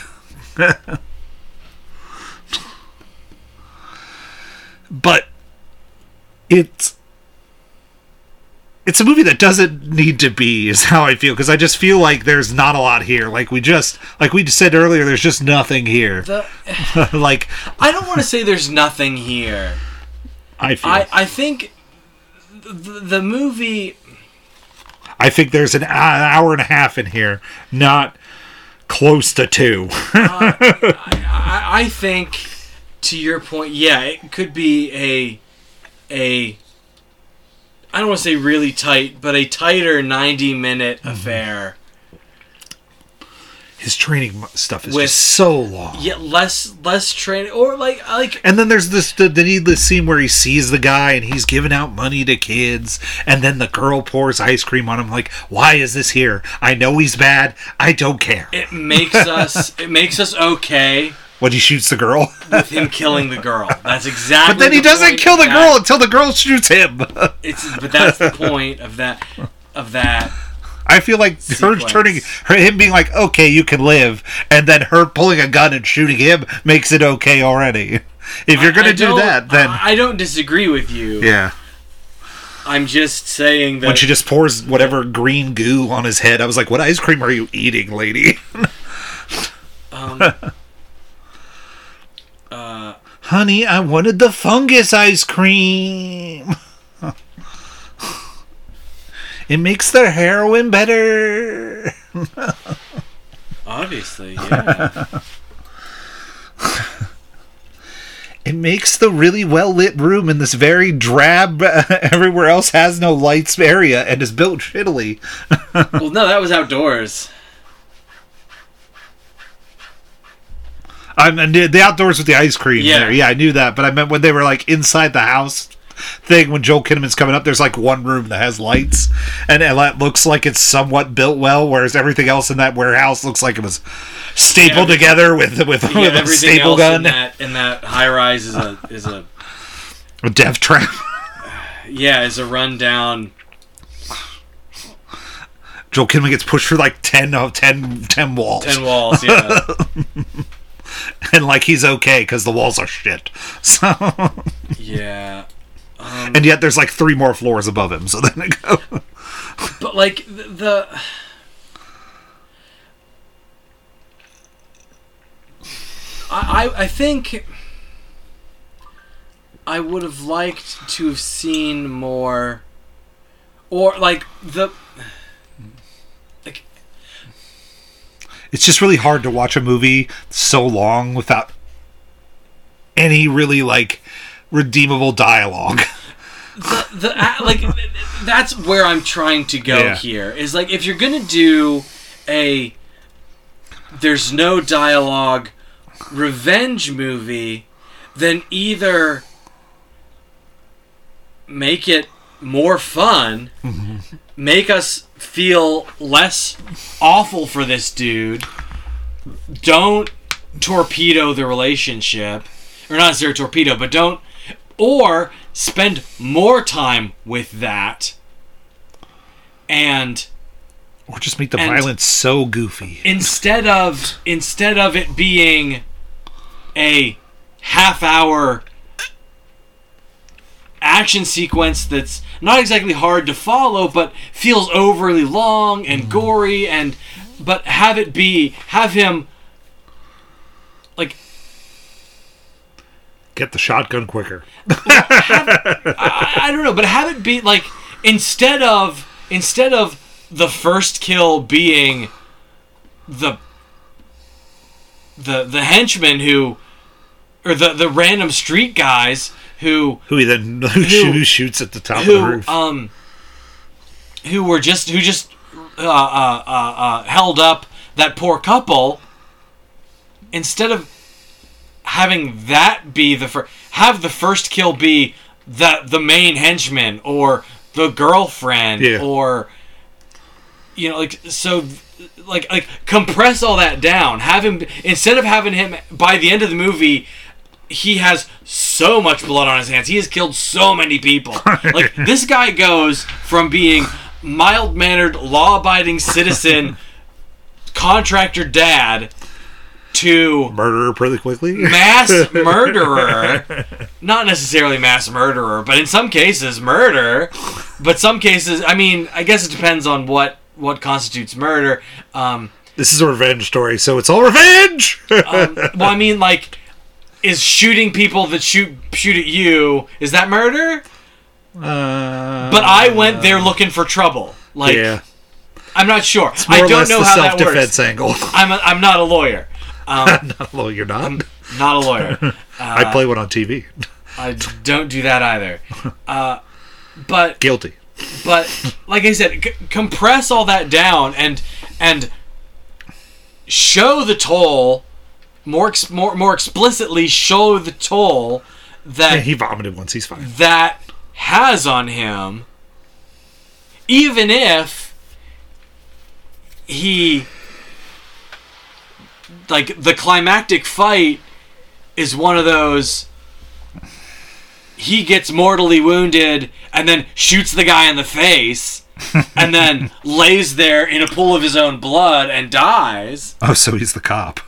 But it's it's a movie that doesn't need to be, is how I feel, because I just feel like there's not a lot here. Like we just like we just said earlier, there's just nothing here. The, like I don't want to say there's nothing here. I feel I, I think the, the movie. I think there's an hour and a half in here, not close to two. uh, I, I think, to your point, yeah, it could be a a. I don't want to say really tight, but a tighter ninety-minute mm-hmm. affair. His training stuff is With, just so long. Yeah, less less training, or like like. And then there's this the, the needless scene where he sees the guy and he's giving out money to kids, and then the girl pours ice cream on him. Like, why is this here? I know he's bad. I don't care. It makes us. It makes us okay. When he shoots the girl, with him killing the girl. That's exactly. But then he the doesn't kill the that. girl until the girl shoots him. It's but that's the point of that of that. I feel like sequence. her turning, her, him being like, okay, you can live, and then her pulling a gun and shooting him makes it okay already. If you're going to do that, then... I, I don't disagree with you. Yeah. I'm just saying that... When she just pours whatever green goo on his head, I was like, what ice cream are you eating, lady? um... uh... Honey, I wanted the fungus ice cream. It makes their heroin better. Obviously, yeah. It makes the really well lit room in this very drab, uh, everywhere else has no lights area and is built shittily. Well, no, that was outdoors. I mean, the outdoors with the ice cream yeah. there. Yeah, I knew that, but I meant when they were like inside the house thing, when Joel Kinnaman's coming up, there's like one room that has lights, and it looks like it's somewhat built well, whereas everything else in that warehouse looks like it was stapled yeah, together with with, yeah, with a staple gun. In that, in that high rise is a is a a death trap. Yeah, is a rundown. Joel Kinnaman gets pushed through like ten, uh, ten, ten walls. Ten walls, yeah. And like he's okay because the walls are shit. So yeah. Um, and yet there's like three more floors above him, so then it go. But like the, the I I think I would have liked to have seen more, or like the like. It's just really hard to watch a movie so long without any really like redeemable dialogue. The the like that's where I'm trying to go Yeah. here. Is like if you're gonna do a there's no dialogue revenge movie, then either make it more fun, Mm-hmm. make us feel less awful for this dude, don't torpedo the relationship, or not necessarily torpedo, but don't, or spend more time with that, and Or just make the And- violence so goofy. instead of instead of it being a half hour action sequence that's not exactly hard to follow but feels overly long and gory, and but have it be have him like Get the shotgun quicker. I, I don't know, but have it be like instead of instead of the first kill being the the the henchmen who, or the the random street guys who Who he then who, who shoots at the top of the who roof. um who were just who just uh, uh, uh, uh, held up that poor couple. Instead of having that be the first, have the first kill be the the main henchman or the girlfriend, Yeah. or you know, like so, like like compress all that down. Have him, instead of having him by the end of the movie, he has so much blood on his hands. He has killed so many people. Like this guy goes from being mild-mannered, law-abiding citizen, contractor dad, to Murderer pretty quickly. mass murderer. Not necessarily mass murderer, but in some cases murder. But some cases, I mean, I guess it depends on what what constitutes murder. Um, This is a revenge story, so it's all revenge. um, well, I mean, like, is shooting people that shoot shoot at you, is that murder? Uh, But I went there looking for trouble. Like, yeah, I'm not sure. it's more I or don't less know the how that works. self-defense angle. I'm a, I'm not a lawyer. Um, No, well, you're not. not a lawyer. Uh, I play one on T V. I don't do that either. Uh, but Guilty. but like I said, c- compress all that down and and show the toll more ex- more more explicitly. Show the toll that Yeah, he vomited once. He's fine. that has on him, even if he, like, the climactic fight is one of those, he gets mortally wounded and then shoots the guy in the face and then lays there in a pool of his own blood and dies. Oh, so he's the cop.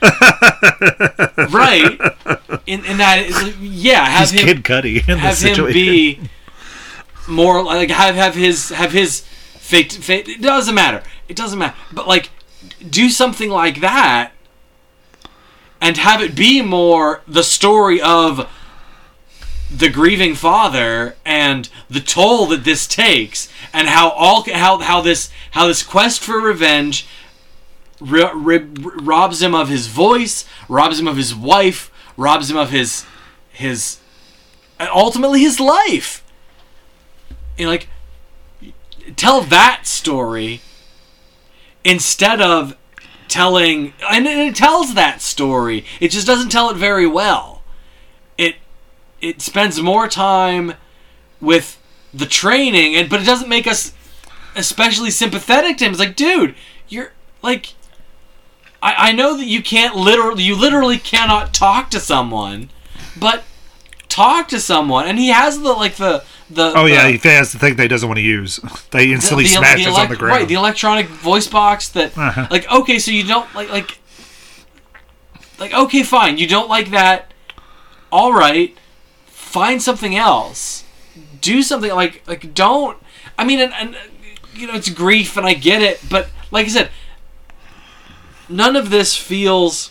Right. In, in that, yeah, have He's him... Kid Cudi in have this him situation. be more like have have his have his fate, fate it doesn't matter it doesn't matter but like do something like that and have it be more the story of the grieving father and the toll that this takes, and how all how how this how this quest for revenge ri- ri- robs him of his voice, robs him of his wife, robs him of his his and ultimately his life. You know, like, tell that story instead of telling, and it tells that story. It just doesn't tell it very well. It it spends more time with the training, and but it doesn't make us especially sympathetic to him. It's like, dude, you're like, I I know that you can't literally, you literally cannot talk to someone, but talk to someone, and he has the like the the Oh the, yeah, he has the thing that he doesn't want to use. That he instantly smashes elec- on the ground. Right, the electronic voice box that, Uh-huh. like, okay, so you don't like like like okay, fine, you don't like that. All right, find something else. Do something like like don't. I mean, and, and you know, it's grief, and I get it, but like I said, none of this feels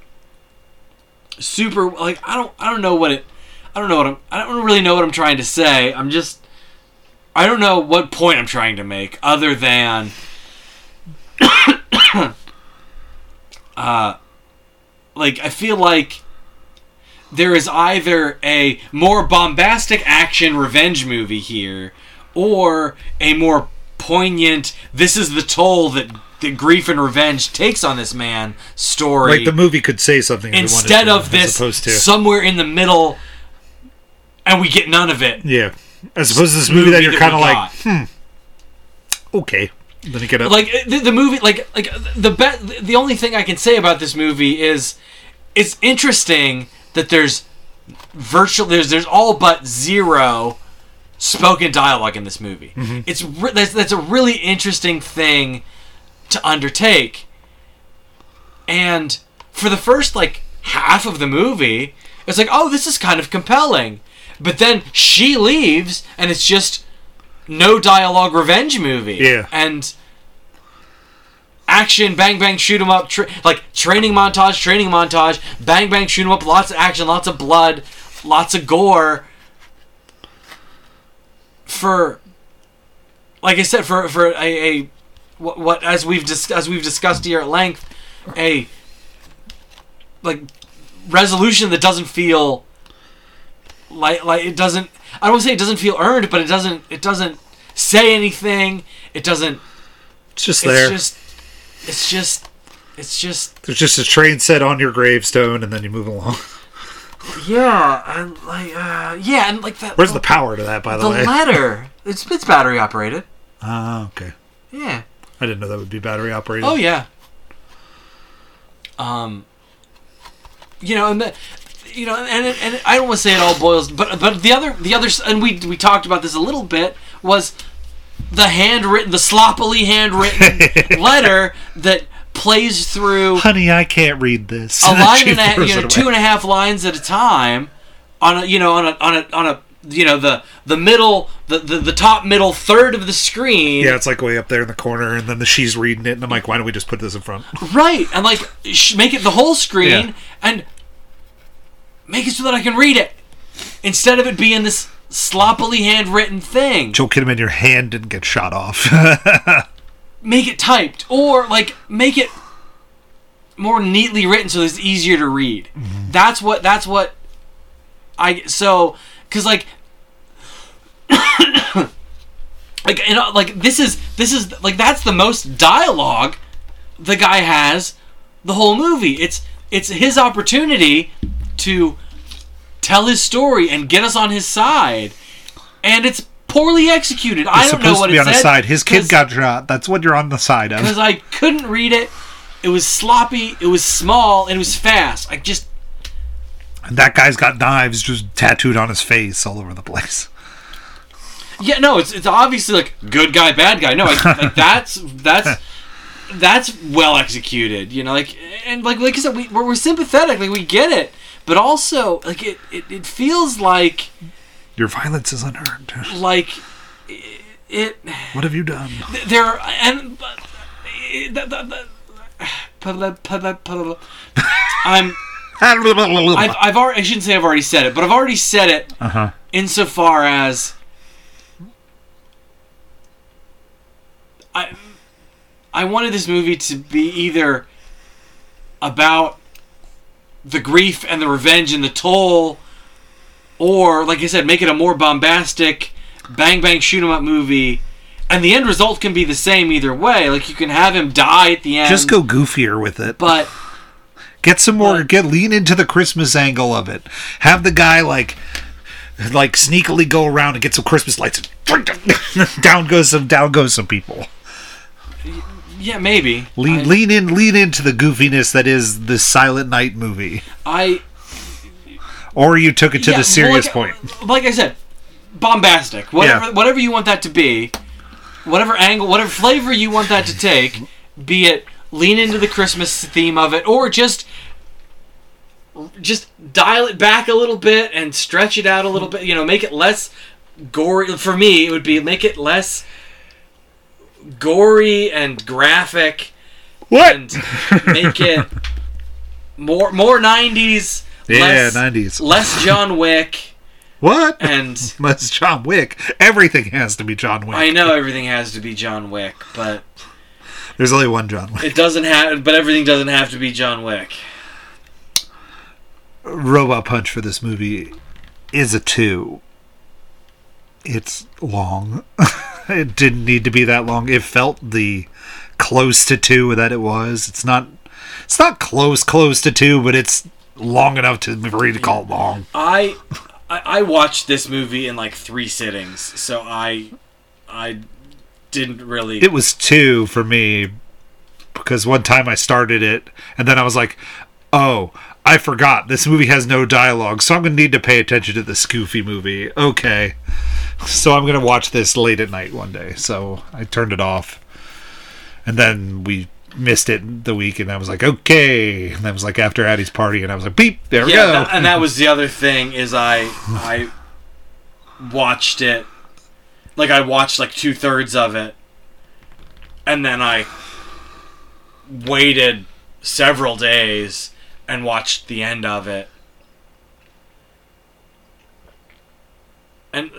super. Like I don't, I don't know what it. I don't know what I'm. I don't really know what I'm trying to say. I'm just. I don't know what point I'm trying to make, other than. uh, like I feel like there is either a more bombastic action revenge movie here, or a more poignant, this is the toll that, that grief and revenge takes on this man story. Like the movie could say something instead to, of this opposed to. somewhere in the middle, and we get none of it. Yeah, as opposed to this movie, movie that you're kind of like, hmm, okay. Then you get up. Like the, the movie, like like the be- the only thing I can say about this movie is it's interesting that there's virtual there's there's all but zero spoken dialogue in this movie. Mm-hmm. It's re- that's that's a really interesting thing to undertake. And for the first like half of the movie, it's like, oh, this is kind of compelling. But then she leaves, and it's just no dialogue revenge movie. Yeah. And action, bang, bang, shoot 'em up. Tra- like, training montage, training montage. Bang, bang, shoot 'em up. Lots of action, lots of blood, lots of gore. For, like I said, for for a, a what, what as we've dis- as we've discussed here at length, a like resolution that doesn't feel like like it doesn't. I don't want to say it doesn't feel earned, but it doesn't. It doesn't say anything. It doesn't. It's just there. It's just. It's just. It's just. There's just a train set on your gravestone, and then you move along. Yeah, and like, uh, yeah, and like that. Where's the power to that, by the, the way? The letter. It's it's battery operated. Ah, uh, okay. Yeah. I didn't know that would be battery operated. Oh yeah. Um. You know, and the, you know, and it, and it, I don't want to say it all boils, but but the other the other and we we talked about this a little bit was the handwritten, the sloppily handwritten letter that plays through. Honey, I can't read this. A line and a you know two and a half lines at a time on a you know on a on a on a you know the the middle the, the the top middle third of the screen. Yeah, it's like way up there in the corner, and then the, she's reading it, and I'm like, why don't we just put this in front? Right, and like sh- make it the whole screen, yeah. and make it so that I can read it instead of it being this sloppily handwritten thing. Joel Kinnaman, your hand didn't get shot off. Make it typed, or like make it more neatly written so it's easier to read. Mm-hmm. That's what. That's what. I so because like. like you know, like this is this is like that's the most dialogue the guy has the whole movie. It's it's his opportunity to tell his story and get us on his side, and it's poorly executed. It's I don't know what to be it on said. His side. His kid got shot. That's what you're on the side of. Because I couldn't read it. It was sloppy. It was small. And it was fast. I just. And that guy's got knives just tattooed on his face all over the place. Yeah, no, it's it's obviously like good guy, bad guy. No, like, like that's that's that's well executed. You know, like and like like I said, we we're, we're sympathetic. Like we get it, but also like it it, it feels like your violence is unearned. Like it. it what have you done? There are, and I'm. I've, I've already. I shouldn't say I've already said it, but I've already said it. Uh-huh. Insofar as I, I wanted this movie to be either about the grief and the revenge and the toll, or, like I said, make it a more bombastic, bang bang shoot 'em up movie, and the end result can be the same either way. Like you can have him die at the end. Just go goofier with it, but. Get some more. But, get lean into the Christmas angle of it. Have the guy like, like sneakily go around and get some Christmas lights. And down goes some. Down goes some people. Yeah, maybe. Lean, I, lean in. Lean into the goofiness that is the Silent Night movie. I. Or you took it to yeah, the serious like, point. Like I said, bombastic. Whatever, yeah. whatever you want that to be, whatever angle, whatever flavor you want that to take, be it. Lean into the Christmas theme of it, or just just dial it back a little bit and stretch it out a little bit. You know, make it less gory. For me, it would be make it less gory and graphic. What? And make it more more nineties. Yeah, less, nineties. Less John Wick. What? And less John Wick. Everything has to be John Wick. I know everything has to be John Wick, but there's only one John Wick. It doesn't have, but everything doesn't have to be John Wick. Robot Punch for this movie is a two. It's long. It didn't need to be that long. It felt the close to two that it was. It's not. It's not close, close to two, but it's long enough to be ready to call it long. I, I, I watched this movie in like three sittings, so I, I didn't really. It was two for me because one time I started it and then I was like, oh, I forgot this movie has no dialogue, so I'm gonna need to pay attention to this goofy movie. Okay, so I'm gonna watch this late at night one day. So I turned it off, and then we missed it the week, and I was like, okay. And that was like after Addie's party, and I was like, beep, there we yeah, go. That, and that was the other thing is I I watched it, like I watched like two thirds of it, and then I waited several days and watched the end of it. And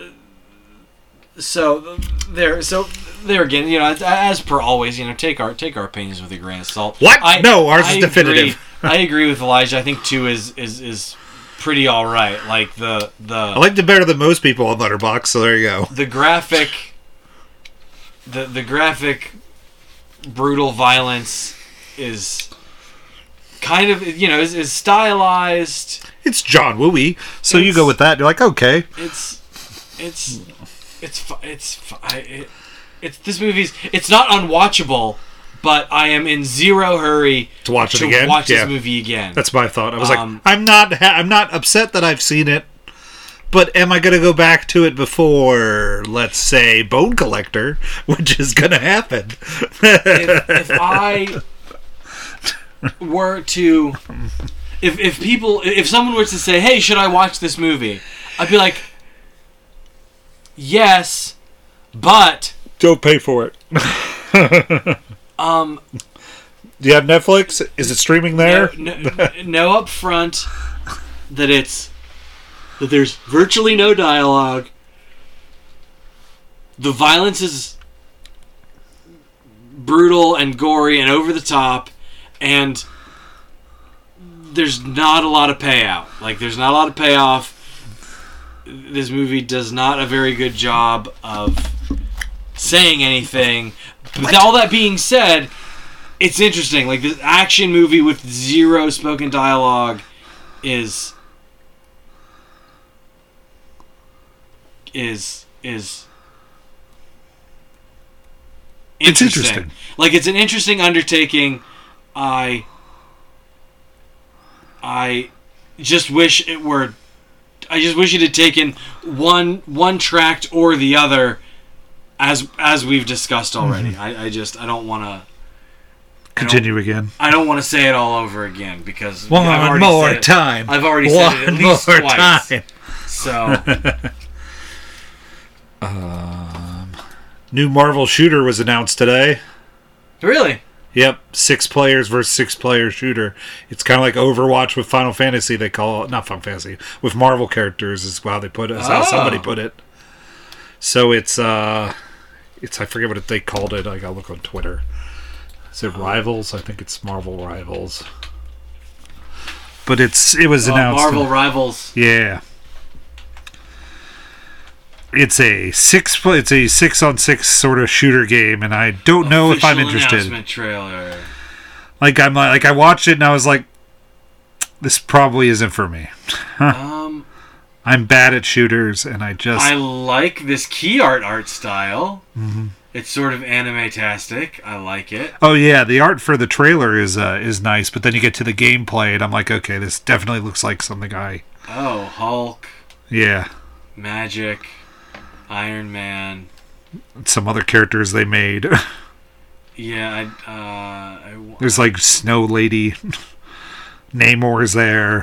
so there, so there again, you know, as per always, you know, take our take our opinions with a grain of salt. What? I, no, ours I is definitive. Agree, I agree with Elijah. I think two is is is pretty all right. Like the the I liked it better than most people on Letterboxd, so there you go. The graphic, the the graphic, brutal violence is kind of, you know, is, is stylized. It's John Wooey, so it's, you go with that. You're like, okay. It's it's it's it's it, it's this movie's. It's not unwatchable, but I am in zero hurry to watch it to again. Watch yeah. this movie again. That's my thought. I was um, like, I'm not ha- I'm not upset that I've seen it, but am I going to go back to it before, let's say, Bone Collector, which is going to happen? if, if I were to, if if people, if someone were to say, "Hey, should I watch this movie?" I'd be like, "Yes, but don't pay for it." um, do you have Netflix? Is it streaming there? No, no, no up front that it's that there's virtually no dialogue. The violence is brutal and gory and over the top, and there's not a lot of payout. Like, there's not a lot of payoff. This movie does not a very good job of saying anything. But all that being said, it's interesting. Like, this action movie with zero spoken dialogue is is is interesting. It's interesting. Like, it's an interesting undertaking. I I just wish it were. I just wish it had taken one one tract or the other, as as we've discussed already. Mm-hmm. I, I just I don't want to continue I again. I don't want to say it all over again because one I've already more said it, time. I've already one said it at least more twice. Time. So, um, new Marvel shooter was announced today. Really? Yep, six players versus six player shooter. It's kind of like Overwatch with Final Fantasy. They call it not Final Fantasy with Marvel characters is how they put it. Is how oh. somebody put it. So it's uh, it's I forget what they called it. I gotta look on Twitter. Is it Rivals? I think it's Marvel Rivals. But it's it was oh, announced. Marvel in, Rivals. Yeah. It's a six. It's a six on six sort of shooter game, and I don't know if I'm interested. Announcement trailer. Like I'm like I watched it and I was like, this probably isn't for me. um, I'm bad at shooters, and I just I like this key art art style. Mm-hmm. It's sort of anime-tastic. I like it. Oh yeah, the art for the trailer is uh, is nice, but then you get to the gameplay, and I'm like, okay, this definitely looks like something I. Oh, Hulk. Yeah. Magic. Iron Man. Some other characters they made. yeah, I, uh, I, There's like Snow Lady. Namor's there.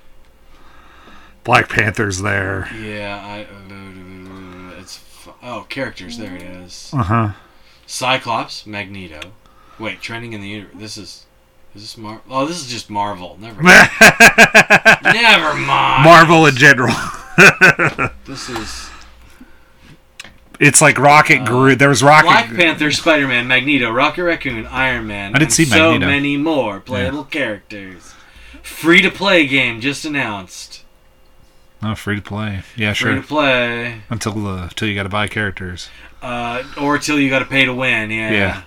Black Panther's there. Yeah, I. Uh, it's oh characters. There it is. Uh huh. Cyclops, Magneto. Wait, trending in the universe. This is. Is this Mar? Oh, this is just Marvel. Never mind. Never mind. Marvel in general. This is. It's like Rocket Uh, Groot. There was Rocket. Black Panther, Spider-Man, Magneto, Rocket Raccoon, Iron Man. I didn't and see so Magneto. many more playable characters. Free-to-play game just announced. Oh, free to play. Yeah, Free sure. to play. Until the until you got to buy characters. Uh, or till you got to pay to win. Yeah. Yeah.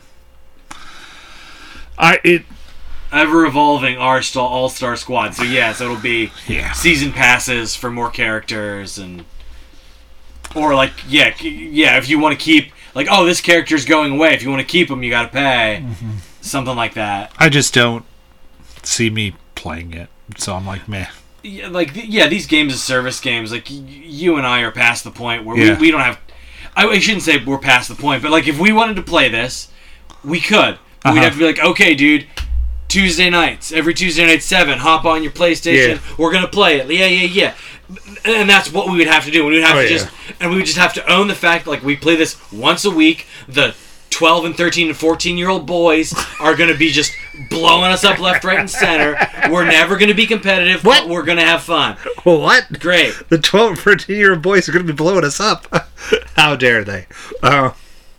I it Ever evolving All Star All Star Squad. So yeah, so it'll be yeah. season passes for more characters and. Or like yeah yeah if you want to keep like oh this character's going away, if you want to keep them you got to pay. Mm-hmm. Something like that. I just don't see me playing it, so I'm like meh. Yeah, like yeah, these games as service games, like y- you and I are past the point where Yeah. we, we don't have. I, I shouldn't say we're past the point, but like if we wanted to play this, we could. But We'd Uh-huh. have to be like, okay, dude, Tuesday nights, every Tuesday night seven, hop on your PlayStation. Yeah. We're gonna play it. Yeah, yeah, yeah. And that's what we would have to do. We would have Oh, to yeah. just, and we would just have to own the fact, like we play this once a week. The twelve and thirteen and fourteen year old boys are going to be just blowing us up left, right, and center. We're never going to be competitive, What? but we're going to have fun. What? Great. The twelve and thirteen year old boys are going to be blowing us up. How dare they? Uh,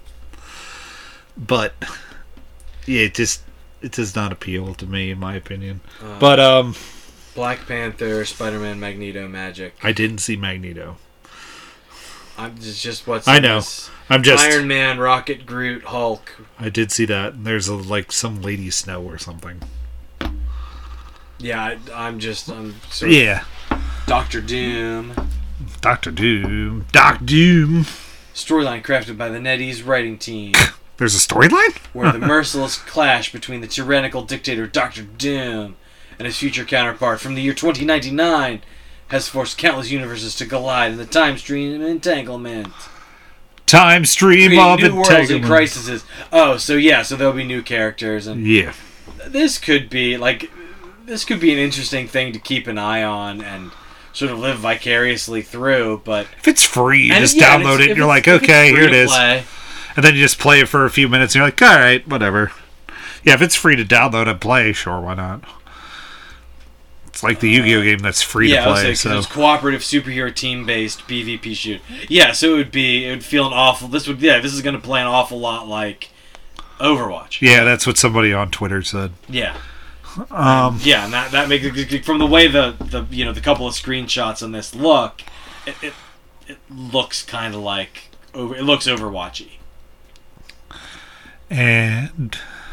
but yeah, it just it does not appeal to me, in my opinion. Uh, but um, Black Panther, Spider-Man, Magneto, Magic. I didn't see Magneto. I'm it's just what's I in know. this. I'm just. Iron Man, Rocket, Groot, Hulk. I did see that. There's a, like some Lady Snow or something. Yeah, I, I'm just I'm sort of Yeah. Doctor Doom. Doctor Doom. Doc Doom. Storyline crafted by the NetEase writing team, There's a storyline? where the merciless clash between the tyrannical dictator Doctor Doom and his future counterpart from the year twenty ninety-nine has forced countless universes to collide in the time stream entanglement. Time stream Creating of new worlds and entanglement. crises. Oh, so yeah, so there'll be new characters, and Yeah. this could be like this could be an interesting thing to keep an eye on and sort of live vicariously through. But If it's free, you and just yeah, and download it's- it and if you're it's- like, if it's okay, free here it to is. play, And then you just play it for a few minutes and you're like, alright, whatever. Yeah, if it's free to download and play, sure, why not? It's like the Yu-Gi-Oh game that's free yeah, to I was play, saying, 'cause so... it's cooperative, superhero, team-based P V P shoot. Yeah, so it would be, it would feel an awful. This would, yeah, this is going to play an awful lot like Overwatch. Yeah, that's what somebody on Twitter said. Yeah, Um, yeah, and that that makes it from the way the the you know the couple of screenshots on this look, it it, it looks kind of like over. It looks Overwatchy. and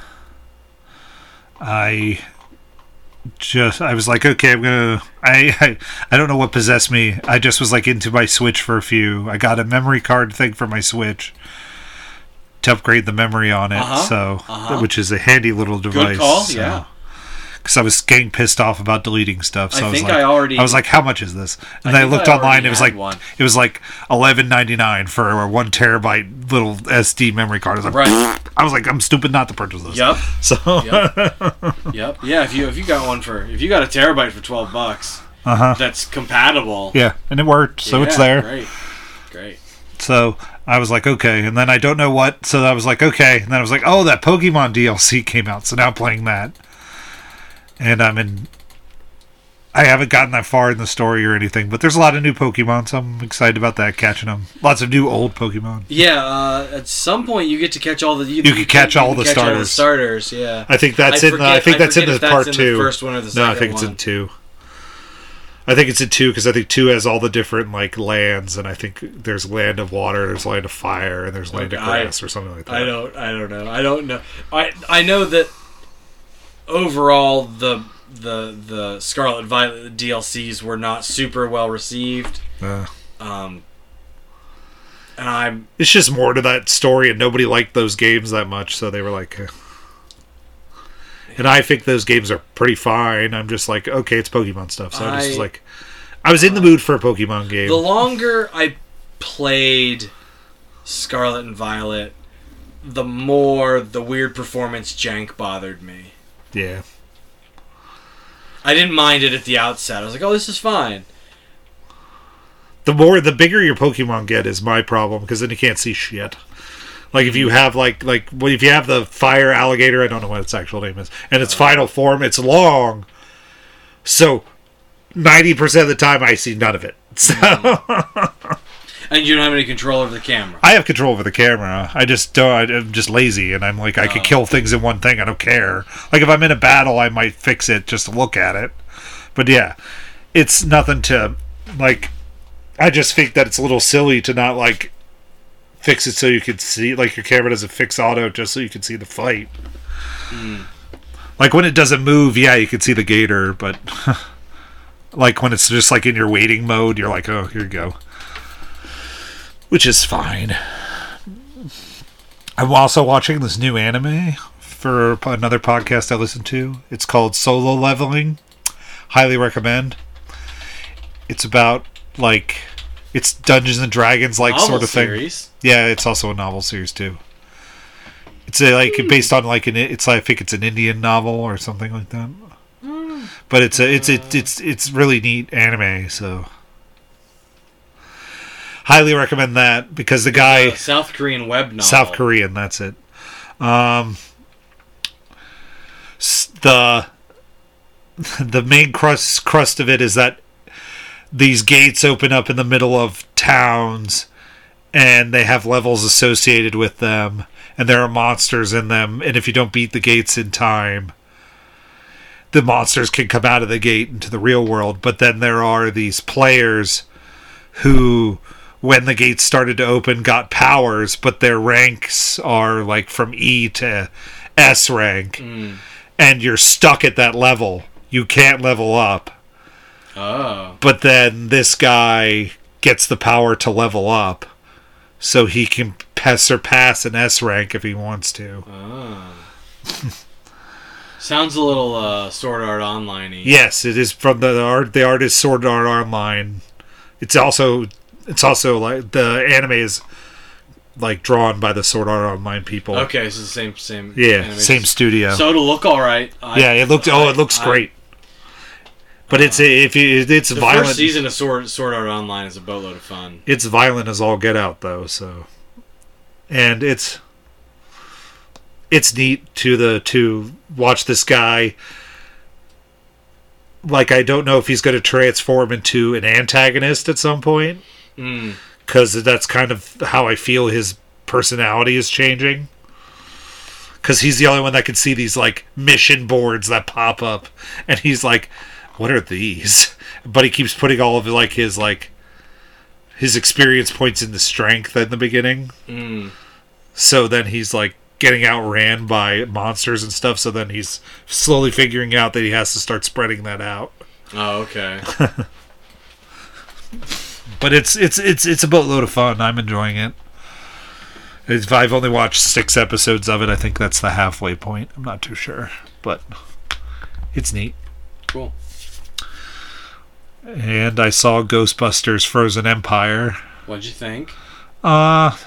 I just I was like, okay, I'm gonna I, I I don't know what possessed me. I just was like into my Switch for a few. I got a memory card thing for my Switch to upgrade the memory on it, Uh-huh, so uh-huh. which is a handy little device. Good call. so. Yeah. Because I was getting pissed off about deleting stuff, so I I, was think like, I already- I was like, how much is this? And I then I, think looked I online. already It was had like one. it was like eleven ninety nine for a one terabyte little S D memory card. I was like, Right. I was like, I'm stupid not to purchase this. Yep. So, Yep. Yep. Yeah. If you if you got one for if you got a terabyte for twelve bucks, uh huh. that's compatible. Yeah, and it worked, so it's Yeah, there. Great. Great. So I was like, okay, and then I don't know what. So I was like, okay, and then I was like, oh, that Pokemon D L C came out, so now I'm playing that, and I'm in. I haven't gotten that far in the story or anything, but there's a lot of new Pokemon, so I'm excited about that, catching them. Lots of new old Pokemon. Yeah. Uh, at some point, you get to catch all the you, You can catch all the starters. starters. Yeah. I think that's I in. forget- uh, I think I that's in forget the if part that's in the two. first one or the no, I second think it's one. in two. I think it's in two because I think two has all the different like lands, and I think there's land of water, there's land of fire, and there's land Okay, of I- grass or something like that. I don't. I don't know. I don't know. I I know that overall the the the Scarlet and Violet D L Cs were not super well received. Uh, Um, and I'm it's just more to that story, and nobody liked those games that much, so they were like. Eh. And I think those games are pretty fine. I'm just like, okay, it's Pokemon stuff, so I, just was I- like, I was in the mood for a Pokemon game. the longer I played Scarlet and Violet, the more the weird performance jank bothered me. yeah. I didn't mind it at the outset. I was like, oh, this is fine. The more, the bigger your Pokemon get is my problem, because then you can't see shit. Like if you have like like well, if you have the fire alligator, I don't know what its actual name is, and its final form, it's long. So ninety percent of the time, I see none of it. So. And you don't have any control over the camera. I have control over the camera. I just don't. I'm just lazy, and I'm like I could Oh. kill things in one thing. I don't care. Like if I'm in a battle, I might fix it just to look at it. But yeah, it's nothing to like. I just think that it's a little silly to not like fix it so you can see. Like your camera doesn't fix auto just so you can see the fight. Mm. Like when it doesn't move, yeah, you can see the gator, but like when it's just like in your waiting mode, you're like, oh, here you go. Which is fine. I'm also watching this new anime for another podcast I listen to. It's called Solo Leveling. Highly recommend. It's about, like, it's Dungeons and Dragons, like, Novel sort of thing. series. Yeah, it's also a novel series, too. It's, a, like, Hmm. based on, like, an, it's, I think it's an Indian novel or something like that. But it's, a, it's, it's, it's, it's really neat anime, so... Highly recommend that because the guy Uh, South Korean web novel. South Korean, that's it. Um, s- the the main crust crust of it is that these gates open up in the middle of towns, and they have levels associated with them, and there are monsters in them. And if you don't beat the gates in time, the monsters can come out of the gate into the real world. But then there are these players who, when the gates started to open, got powers, but their ranks are like from E to S rank, Mm. and you're stuck at that level. You can't level up. Oh. But then this guy gets the power to level up, so he can pass, surpass an S rank if he wants to. Oh. Sounds a little uh, Sword Art Online-y. Yes, it is from the art. The art is Sword Art Online. It's also it's also like the anime is like drawn by the Sword Art Online people. Okay, so the same same. Yeah, animation. same studio. So it'll look all right. I, yeah, it looked. Oh, it looks I- great. But it's if you, it's The violent. first season of Sword Sword Art Online is a boatload of fun. It's violent as all get out, though. So, and it's it's neat to the to watch this guy. Like, I don't know if he's going to transform into an antagonist at some point, Mm. because that's kind of how I feel his personality is changing. Because he's the only one that can see these like mission boards that pop up, and he's like, "What are these?" But he keeps putting all of like his like his experience points into strength in the beginning. Mm. So then he's like getting outran by monsters and stuff. So then he's slowly figuring out that he has to start spreading that out. Oh, okay. But it's it's it's it's a boatload of fun. I'm enjoying it. It's, I've only watched six episodes of it. I think that's the halfway point. I'm not too sure, but it's neat. Cool. And I saw Ghostbusters Frozen Empire. What'd you think? Uh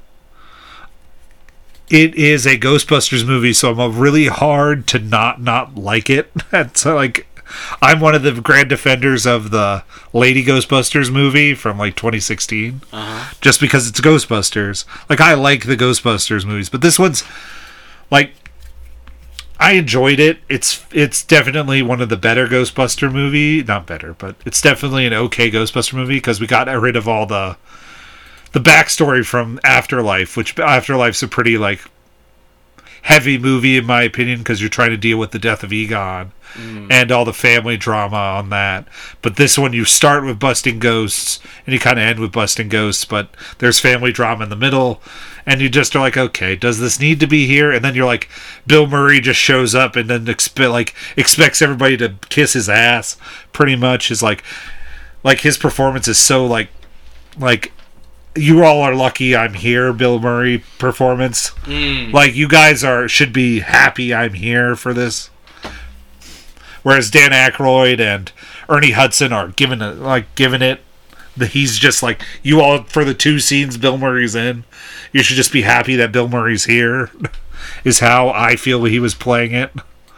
it is a Ghostbusters movie, so I'm really hard to not not like it. And so like I'm one of the grand defenders of the Lady Ghostbusters movie from like twenty sixteen. Uh-huh. Just because it's Ghostbusters. Like, I like the Ghostbusters movies, but this one's like, I enjoyed it. It's it's definitely one of the better Ghostbuster movie. Not better, but it's definitely an okay Ghostbuster movie because we got rid of all the the backstory from Afterlife, which Afterlife's a pretty like heavy movie in my opinion because you're trying to deal with the death of Egon Mm. and all the family drama on that. But this one, you start with busting ghosts and you kind of end with busting ghosts, but there's family drama in the middle, and you just are like, okay, does this need to be here? And then you're like, Bill Murray just shows up and then expe- like expects everybody to kiss his ass. Pretty much is like, like his performance is so like, like. You all are lucky I'm here, Bill Murray performance. Mm. Like, you guys are should be happy I'm here for this. Whereas Dan Aykroyd and Ernie Hudson are giving it, like giving it. The, he's just like, you all for the two scenes Bill Murray's in. You should just be happy that Bill Murray's here. Is how I feel he was playing it.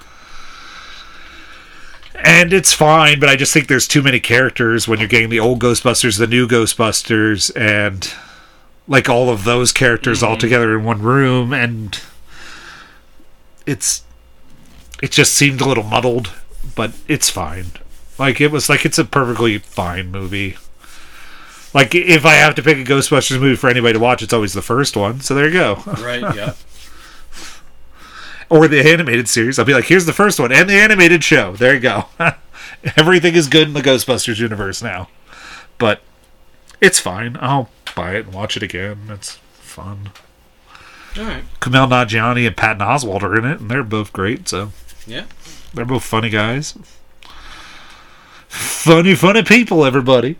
And it's fine, but I just think there's too many characters when you're getting the old Ghostbusters, the new Ghostbusters, and like all of those characters Mm-hmm. all together in one room, and it's it just seemed a little muddled, but it's fine. Like, it was like it's a perfectly fine movie. Like, if I have to pick a Ghostbusters movie for anybody to watch, it's always the first one. So there you go. Right, yeah. Or the animated series. I'll be like, here's the first one and the animated show. There you go. Everything is good in the Ghostbusters universe now. But it's fine. I'll buy it and watch it again. It's fun. All right. Kumail Nanjiani and Patton Oswalt are in it, and they're both great. So Yeah. they're both funny guys. Funny, funny people, everybody.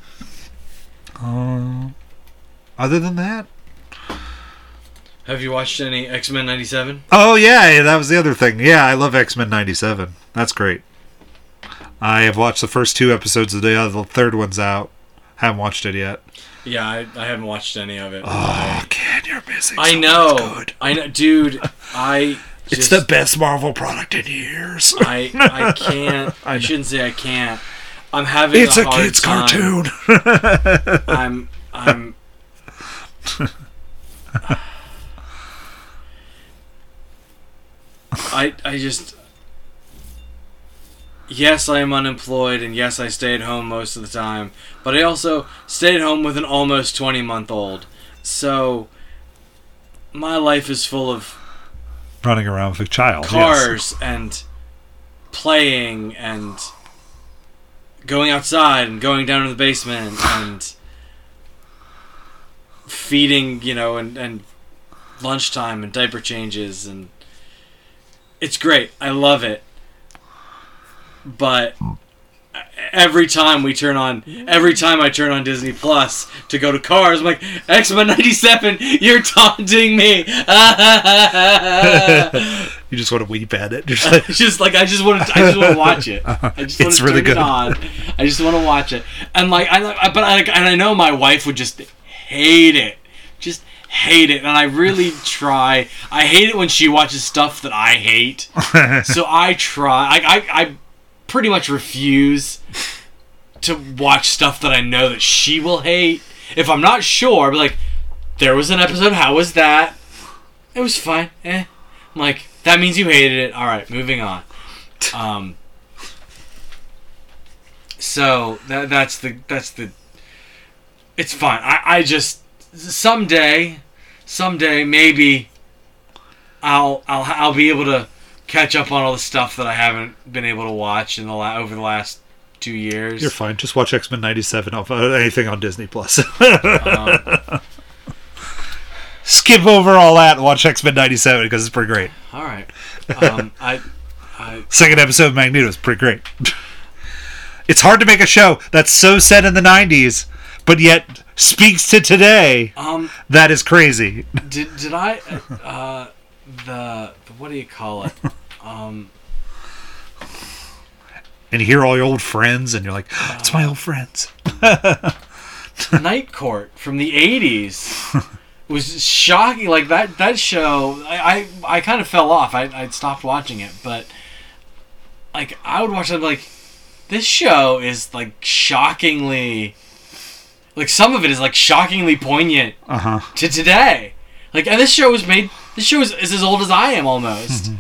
Uh, other than that, Have you watched any X-Men ninety-seven? oh yeah, yeah, that was the other thing. Yeah, I love X-Men ninety-seven. That's great. I have watched the first two episodes of the day. The third one's out. Haven't watched it yet. Yeah, I, I haven't watched any of it. Oh, Ken, you're missing. I so know. much good. I know, dude. I. It's Just, the best Marvel product in years. I I can't. I I, know. shouldn't say I can't. I'm having It's a a hard kid's time. cartoon. I'm I'm I I just yes, I am unemployed and yes, I stay at home most of the time, but I also stay at home with an almost twenty month old. So my life is full of Running around with a child. cars and playing and going outside and going down to the basement and feeding, you know, and, and lunchtime and diaper changes, and it's great. I love it. But every time we turn on, every time I turn on Disney Plus to go to Cars, I'm like, X-Men ninety-seven, you're taunting me. You just want to weep at it. Just like, It's just like I just want to, I just want to watch it. I just want It's to really turn good. it on. I just want to watch it, and like I, I but I, and I know my wife would just hate it, just hate it, and I really try. I hate it when she watches stuff that I hate, so I try. I, I, I pretty much refuse to watch stuff that I know that she will hate. If I'm not sure, I'll be like, there was an episode, how was that? It was fine. Eh. I'm like, that means you hated it. Alright, moving on. Um So that that's the that's the it's fine. I, I just someday someday maybe I'll I'll I'll be able to catch up on all the stuff that I haven't been able to watch in the la- over the last two years. you're fine. Just watch X-Men ninety-seven off uh, anything on Disney Plus. Um, Skip over all that and watch X-Men ninety-seven because it's pretty great. all right. Um, I, I, Second episode of Magneto is pretty great. It's hard to make a show that's so set in the nineties, but yet speaks to today. um, That is crazy. did did I, uh, the, the what do you call it? Um, And you hear all your old friends, and you're like, it's my old friends. Night Court from the eighties was shocking. Like that that show, I I, I kind of fell off. I I stopped watching it, but like I would watch it. Like this show is like shockingly, like some of it is like shockingly poignant Uh-huh. to today. Like, and this show was made. This show is, is as old as I am almost.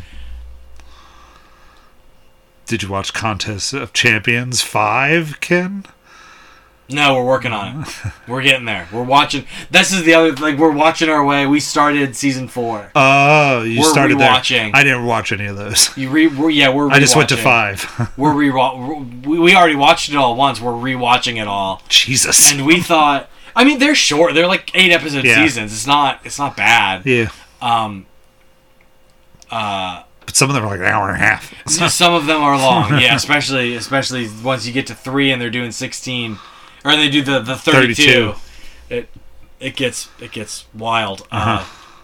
Did you watch Contest of Champions five, Ken? No, we're working on it. We're getting there. We're watching. This is the other like we're watching our way. We started season four. Oh, you We're started rewatching. there. I didn't watch any of those. You re we're, yeah we're. I just went to rewatching. five. We're re we we already watched it all once. We're rewatching it all, Jesus. and we thought. I mean, they're short. They're like eight episode Yeah. seasons. It's not. It's not bad. Yeah. Um. Uh. But some of them are like an hour and a half. Some of them are long. Yeah, especially especially once you get to three and they're doing sixteen, or they do the the thirty-two. thirty-two. It it gets it gets wild. Uh-huh. Uh,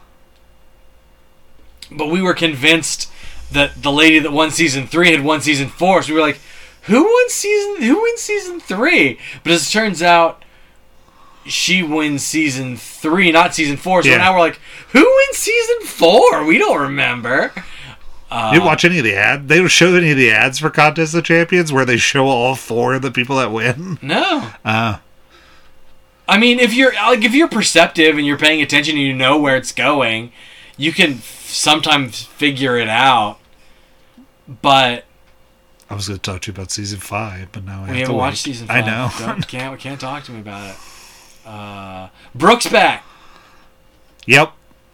but we were convinced that the lady that won season three had won season four. So we were like, who won season? Who wins season three? But as it turns out, she wins season three, not season four. So Yeah. now we're like, who wins season four? We don't remember. Uh, You didn't watch any of the ads? They don't show any of the ads for Contest of Champions where they show all four of the people that win? No. Uh, I mean, if you're like if you're perceptive and you're paying attention and you know where it's going, you can f- sometimes figure it out. But I was going to talk to you about season five, but now I we have haven't to watched wait. season five. I know. Don't, can't we can't talk to me about it. Uh, Brooke's back. Yep.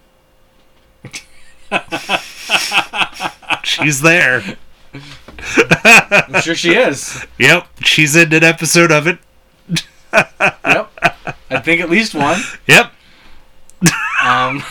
She's there. I'm sure she is. Yep. She's in an episode of it. Yep. I think at least one. Yep. Um.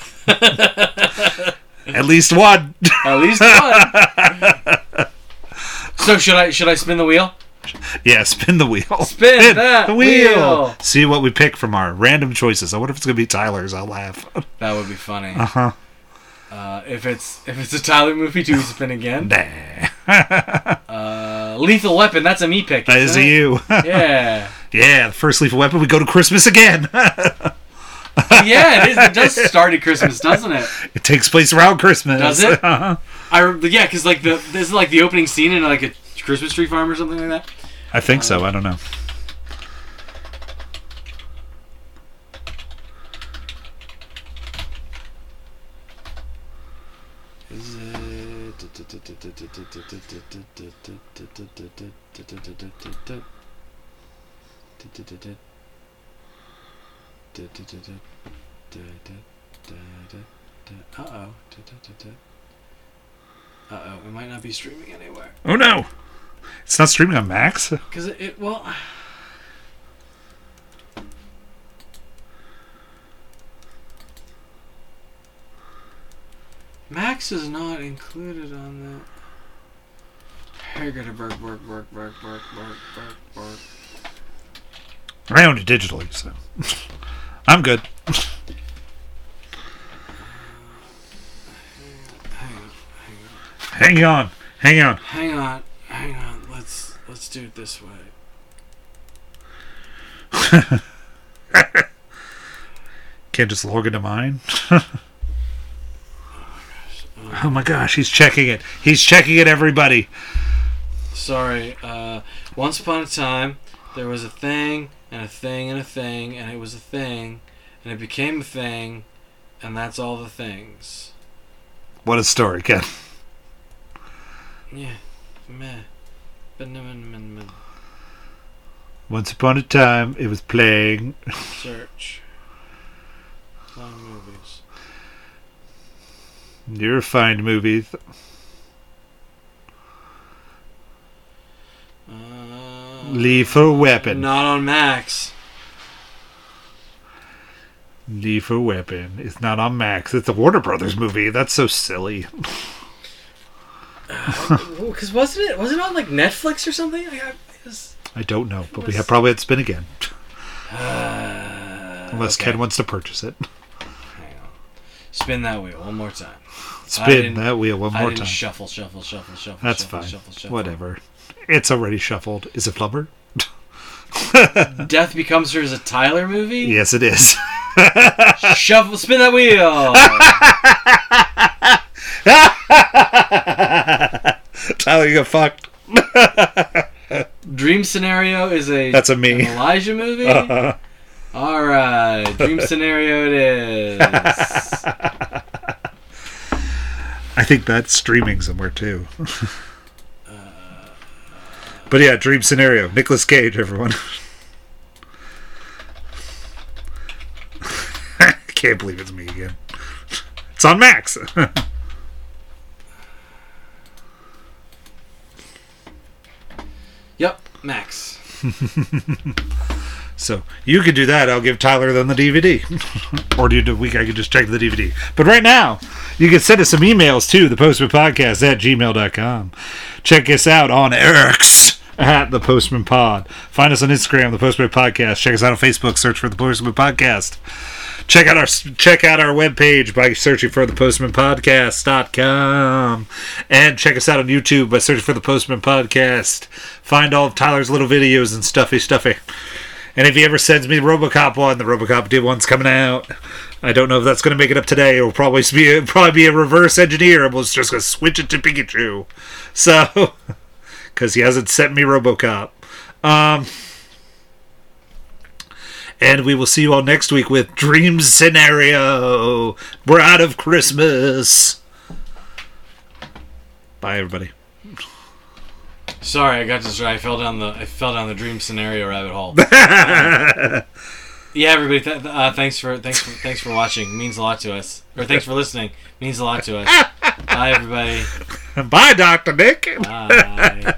At least one. At least one. So should I should I spin the wheel? Yeah, spin the wheel. Spin that the wheel. See what we pick from our random choices. I wonder if it's gonna be Tyler's. I'll laugh. That would be funny. Uh huh. Uh, if it's if it's a Tyler movie, do we spin again? Nah. Uh, Lethal Weapon. That's a me pick. That is isn't a it? you. Yeah. Yeah. The first Lethal Weapon. We go to Christmas again. Yeah, it is. It does start at Christmas, doesn't it? It takes place around Christmas. Does it? Uh-huh. I re- yeah, because like the this is like the opening scene in like a Christmas tree farm or something like that. I think so. I don't know. Is it? Uh oh. Uh oh. It might not be streaming anywhere. Oh no! It's not streaming on Max? Because it, it, well. Max is not included on that. Hergerberg, Berg, Berg, Berg, Berg, Berg, Berg, Berg. I own it digitally, so I'm good. Hang on, hang on. Hang on, hang on. Hang on, hang on. Let's let's do it this way. Can't just log into mine. Oh my gosh, he's checking it. He's checking it, everybody. Sorry. Uh, once upon a time, there was a thing and a thing and a thing, and it was a thing, and it became a thing, and that's all the things. What a story, Ken. Yeah. Meh. Banana. Once upon a time, it was playing. Search. Clown movies. You're a fine movie. Uh, Lethal Weapon. Not on Max. Lethal Weapon. It's not on Max. It's a Warner Brothers movie. That's so silly. Because uh, wasn't it wasn't it on like Netflix or something? I, it was, I don't know, but was, we have probably had spin again. Uh, Unless okay. Ken wants to purchase it. Hang on. Spin that wheel one more time. Spin that wheel one I more didn't time. Shuffle, shuffle, shuffle, shuffle. That's shuffle, fine. Shuffle, shuffle. Whatever. It's already shuffled. Is it Flubber? Death Becomes Her is a Tyler movie? Yes, it is. Shuffle, spin that wheel. Tyler, you got fucked. Dream Scenario is a That's a me. an Elijah movie. Uh-huh. All right, Dream Scenario it is. I think that's streaming somewhere too. But yeah, Dream Scenario. Nicolas Cage, everyone. I can't believe it's me again. It's on Max. Yep, Max. So you could do that. I'll give Tyler then the D V D. Or do you, we, I could just check the D V D. But right now, you can send us some emails to the postman podcast at gmail dot com. Check us out on X at the Postman Pod. Find us on Instagram, the Postman Podcast. Check us out on Facebook. Search for the Postman Podcast. Check out our check out our webpage by searching for the postman podcast dot com. And check us out on YouTube by searching for the Postman Podcast. Find all of Tyler's little videos and stuffy stuffy. And if he ever sends me the RoboCop one, the RoboCop two one's coming out. I don't know if that's going to make it up today. It'll probably be a, probably be a reverse engineer, and we'll just going to switch it to Pikachu. So, because he hasn't sent me RoboCop. Um, And we will see you all next week with Dream Scenario. We're out of Christmas. Bye, everybody. Sorry, I got distracted. I fell down the I fell down the dream scenario rabbit hole. uh, yeah, everybody. Th- uh, thanks for thanks for thanks for watching. It means a lot to us. Or thanks for listening. It means a lot to us. Bye, everybody. Bye, Doctor Nick. Bye.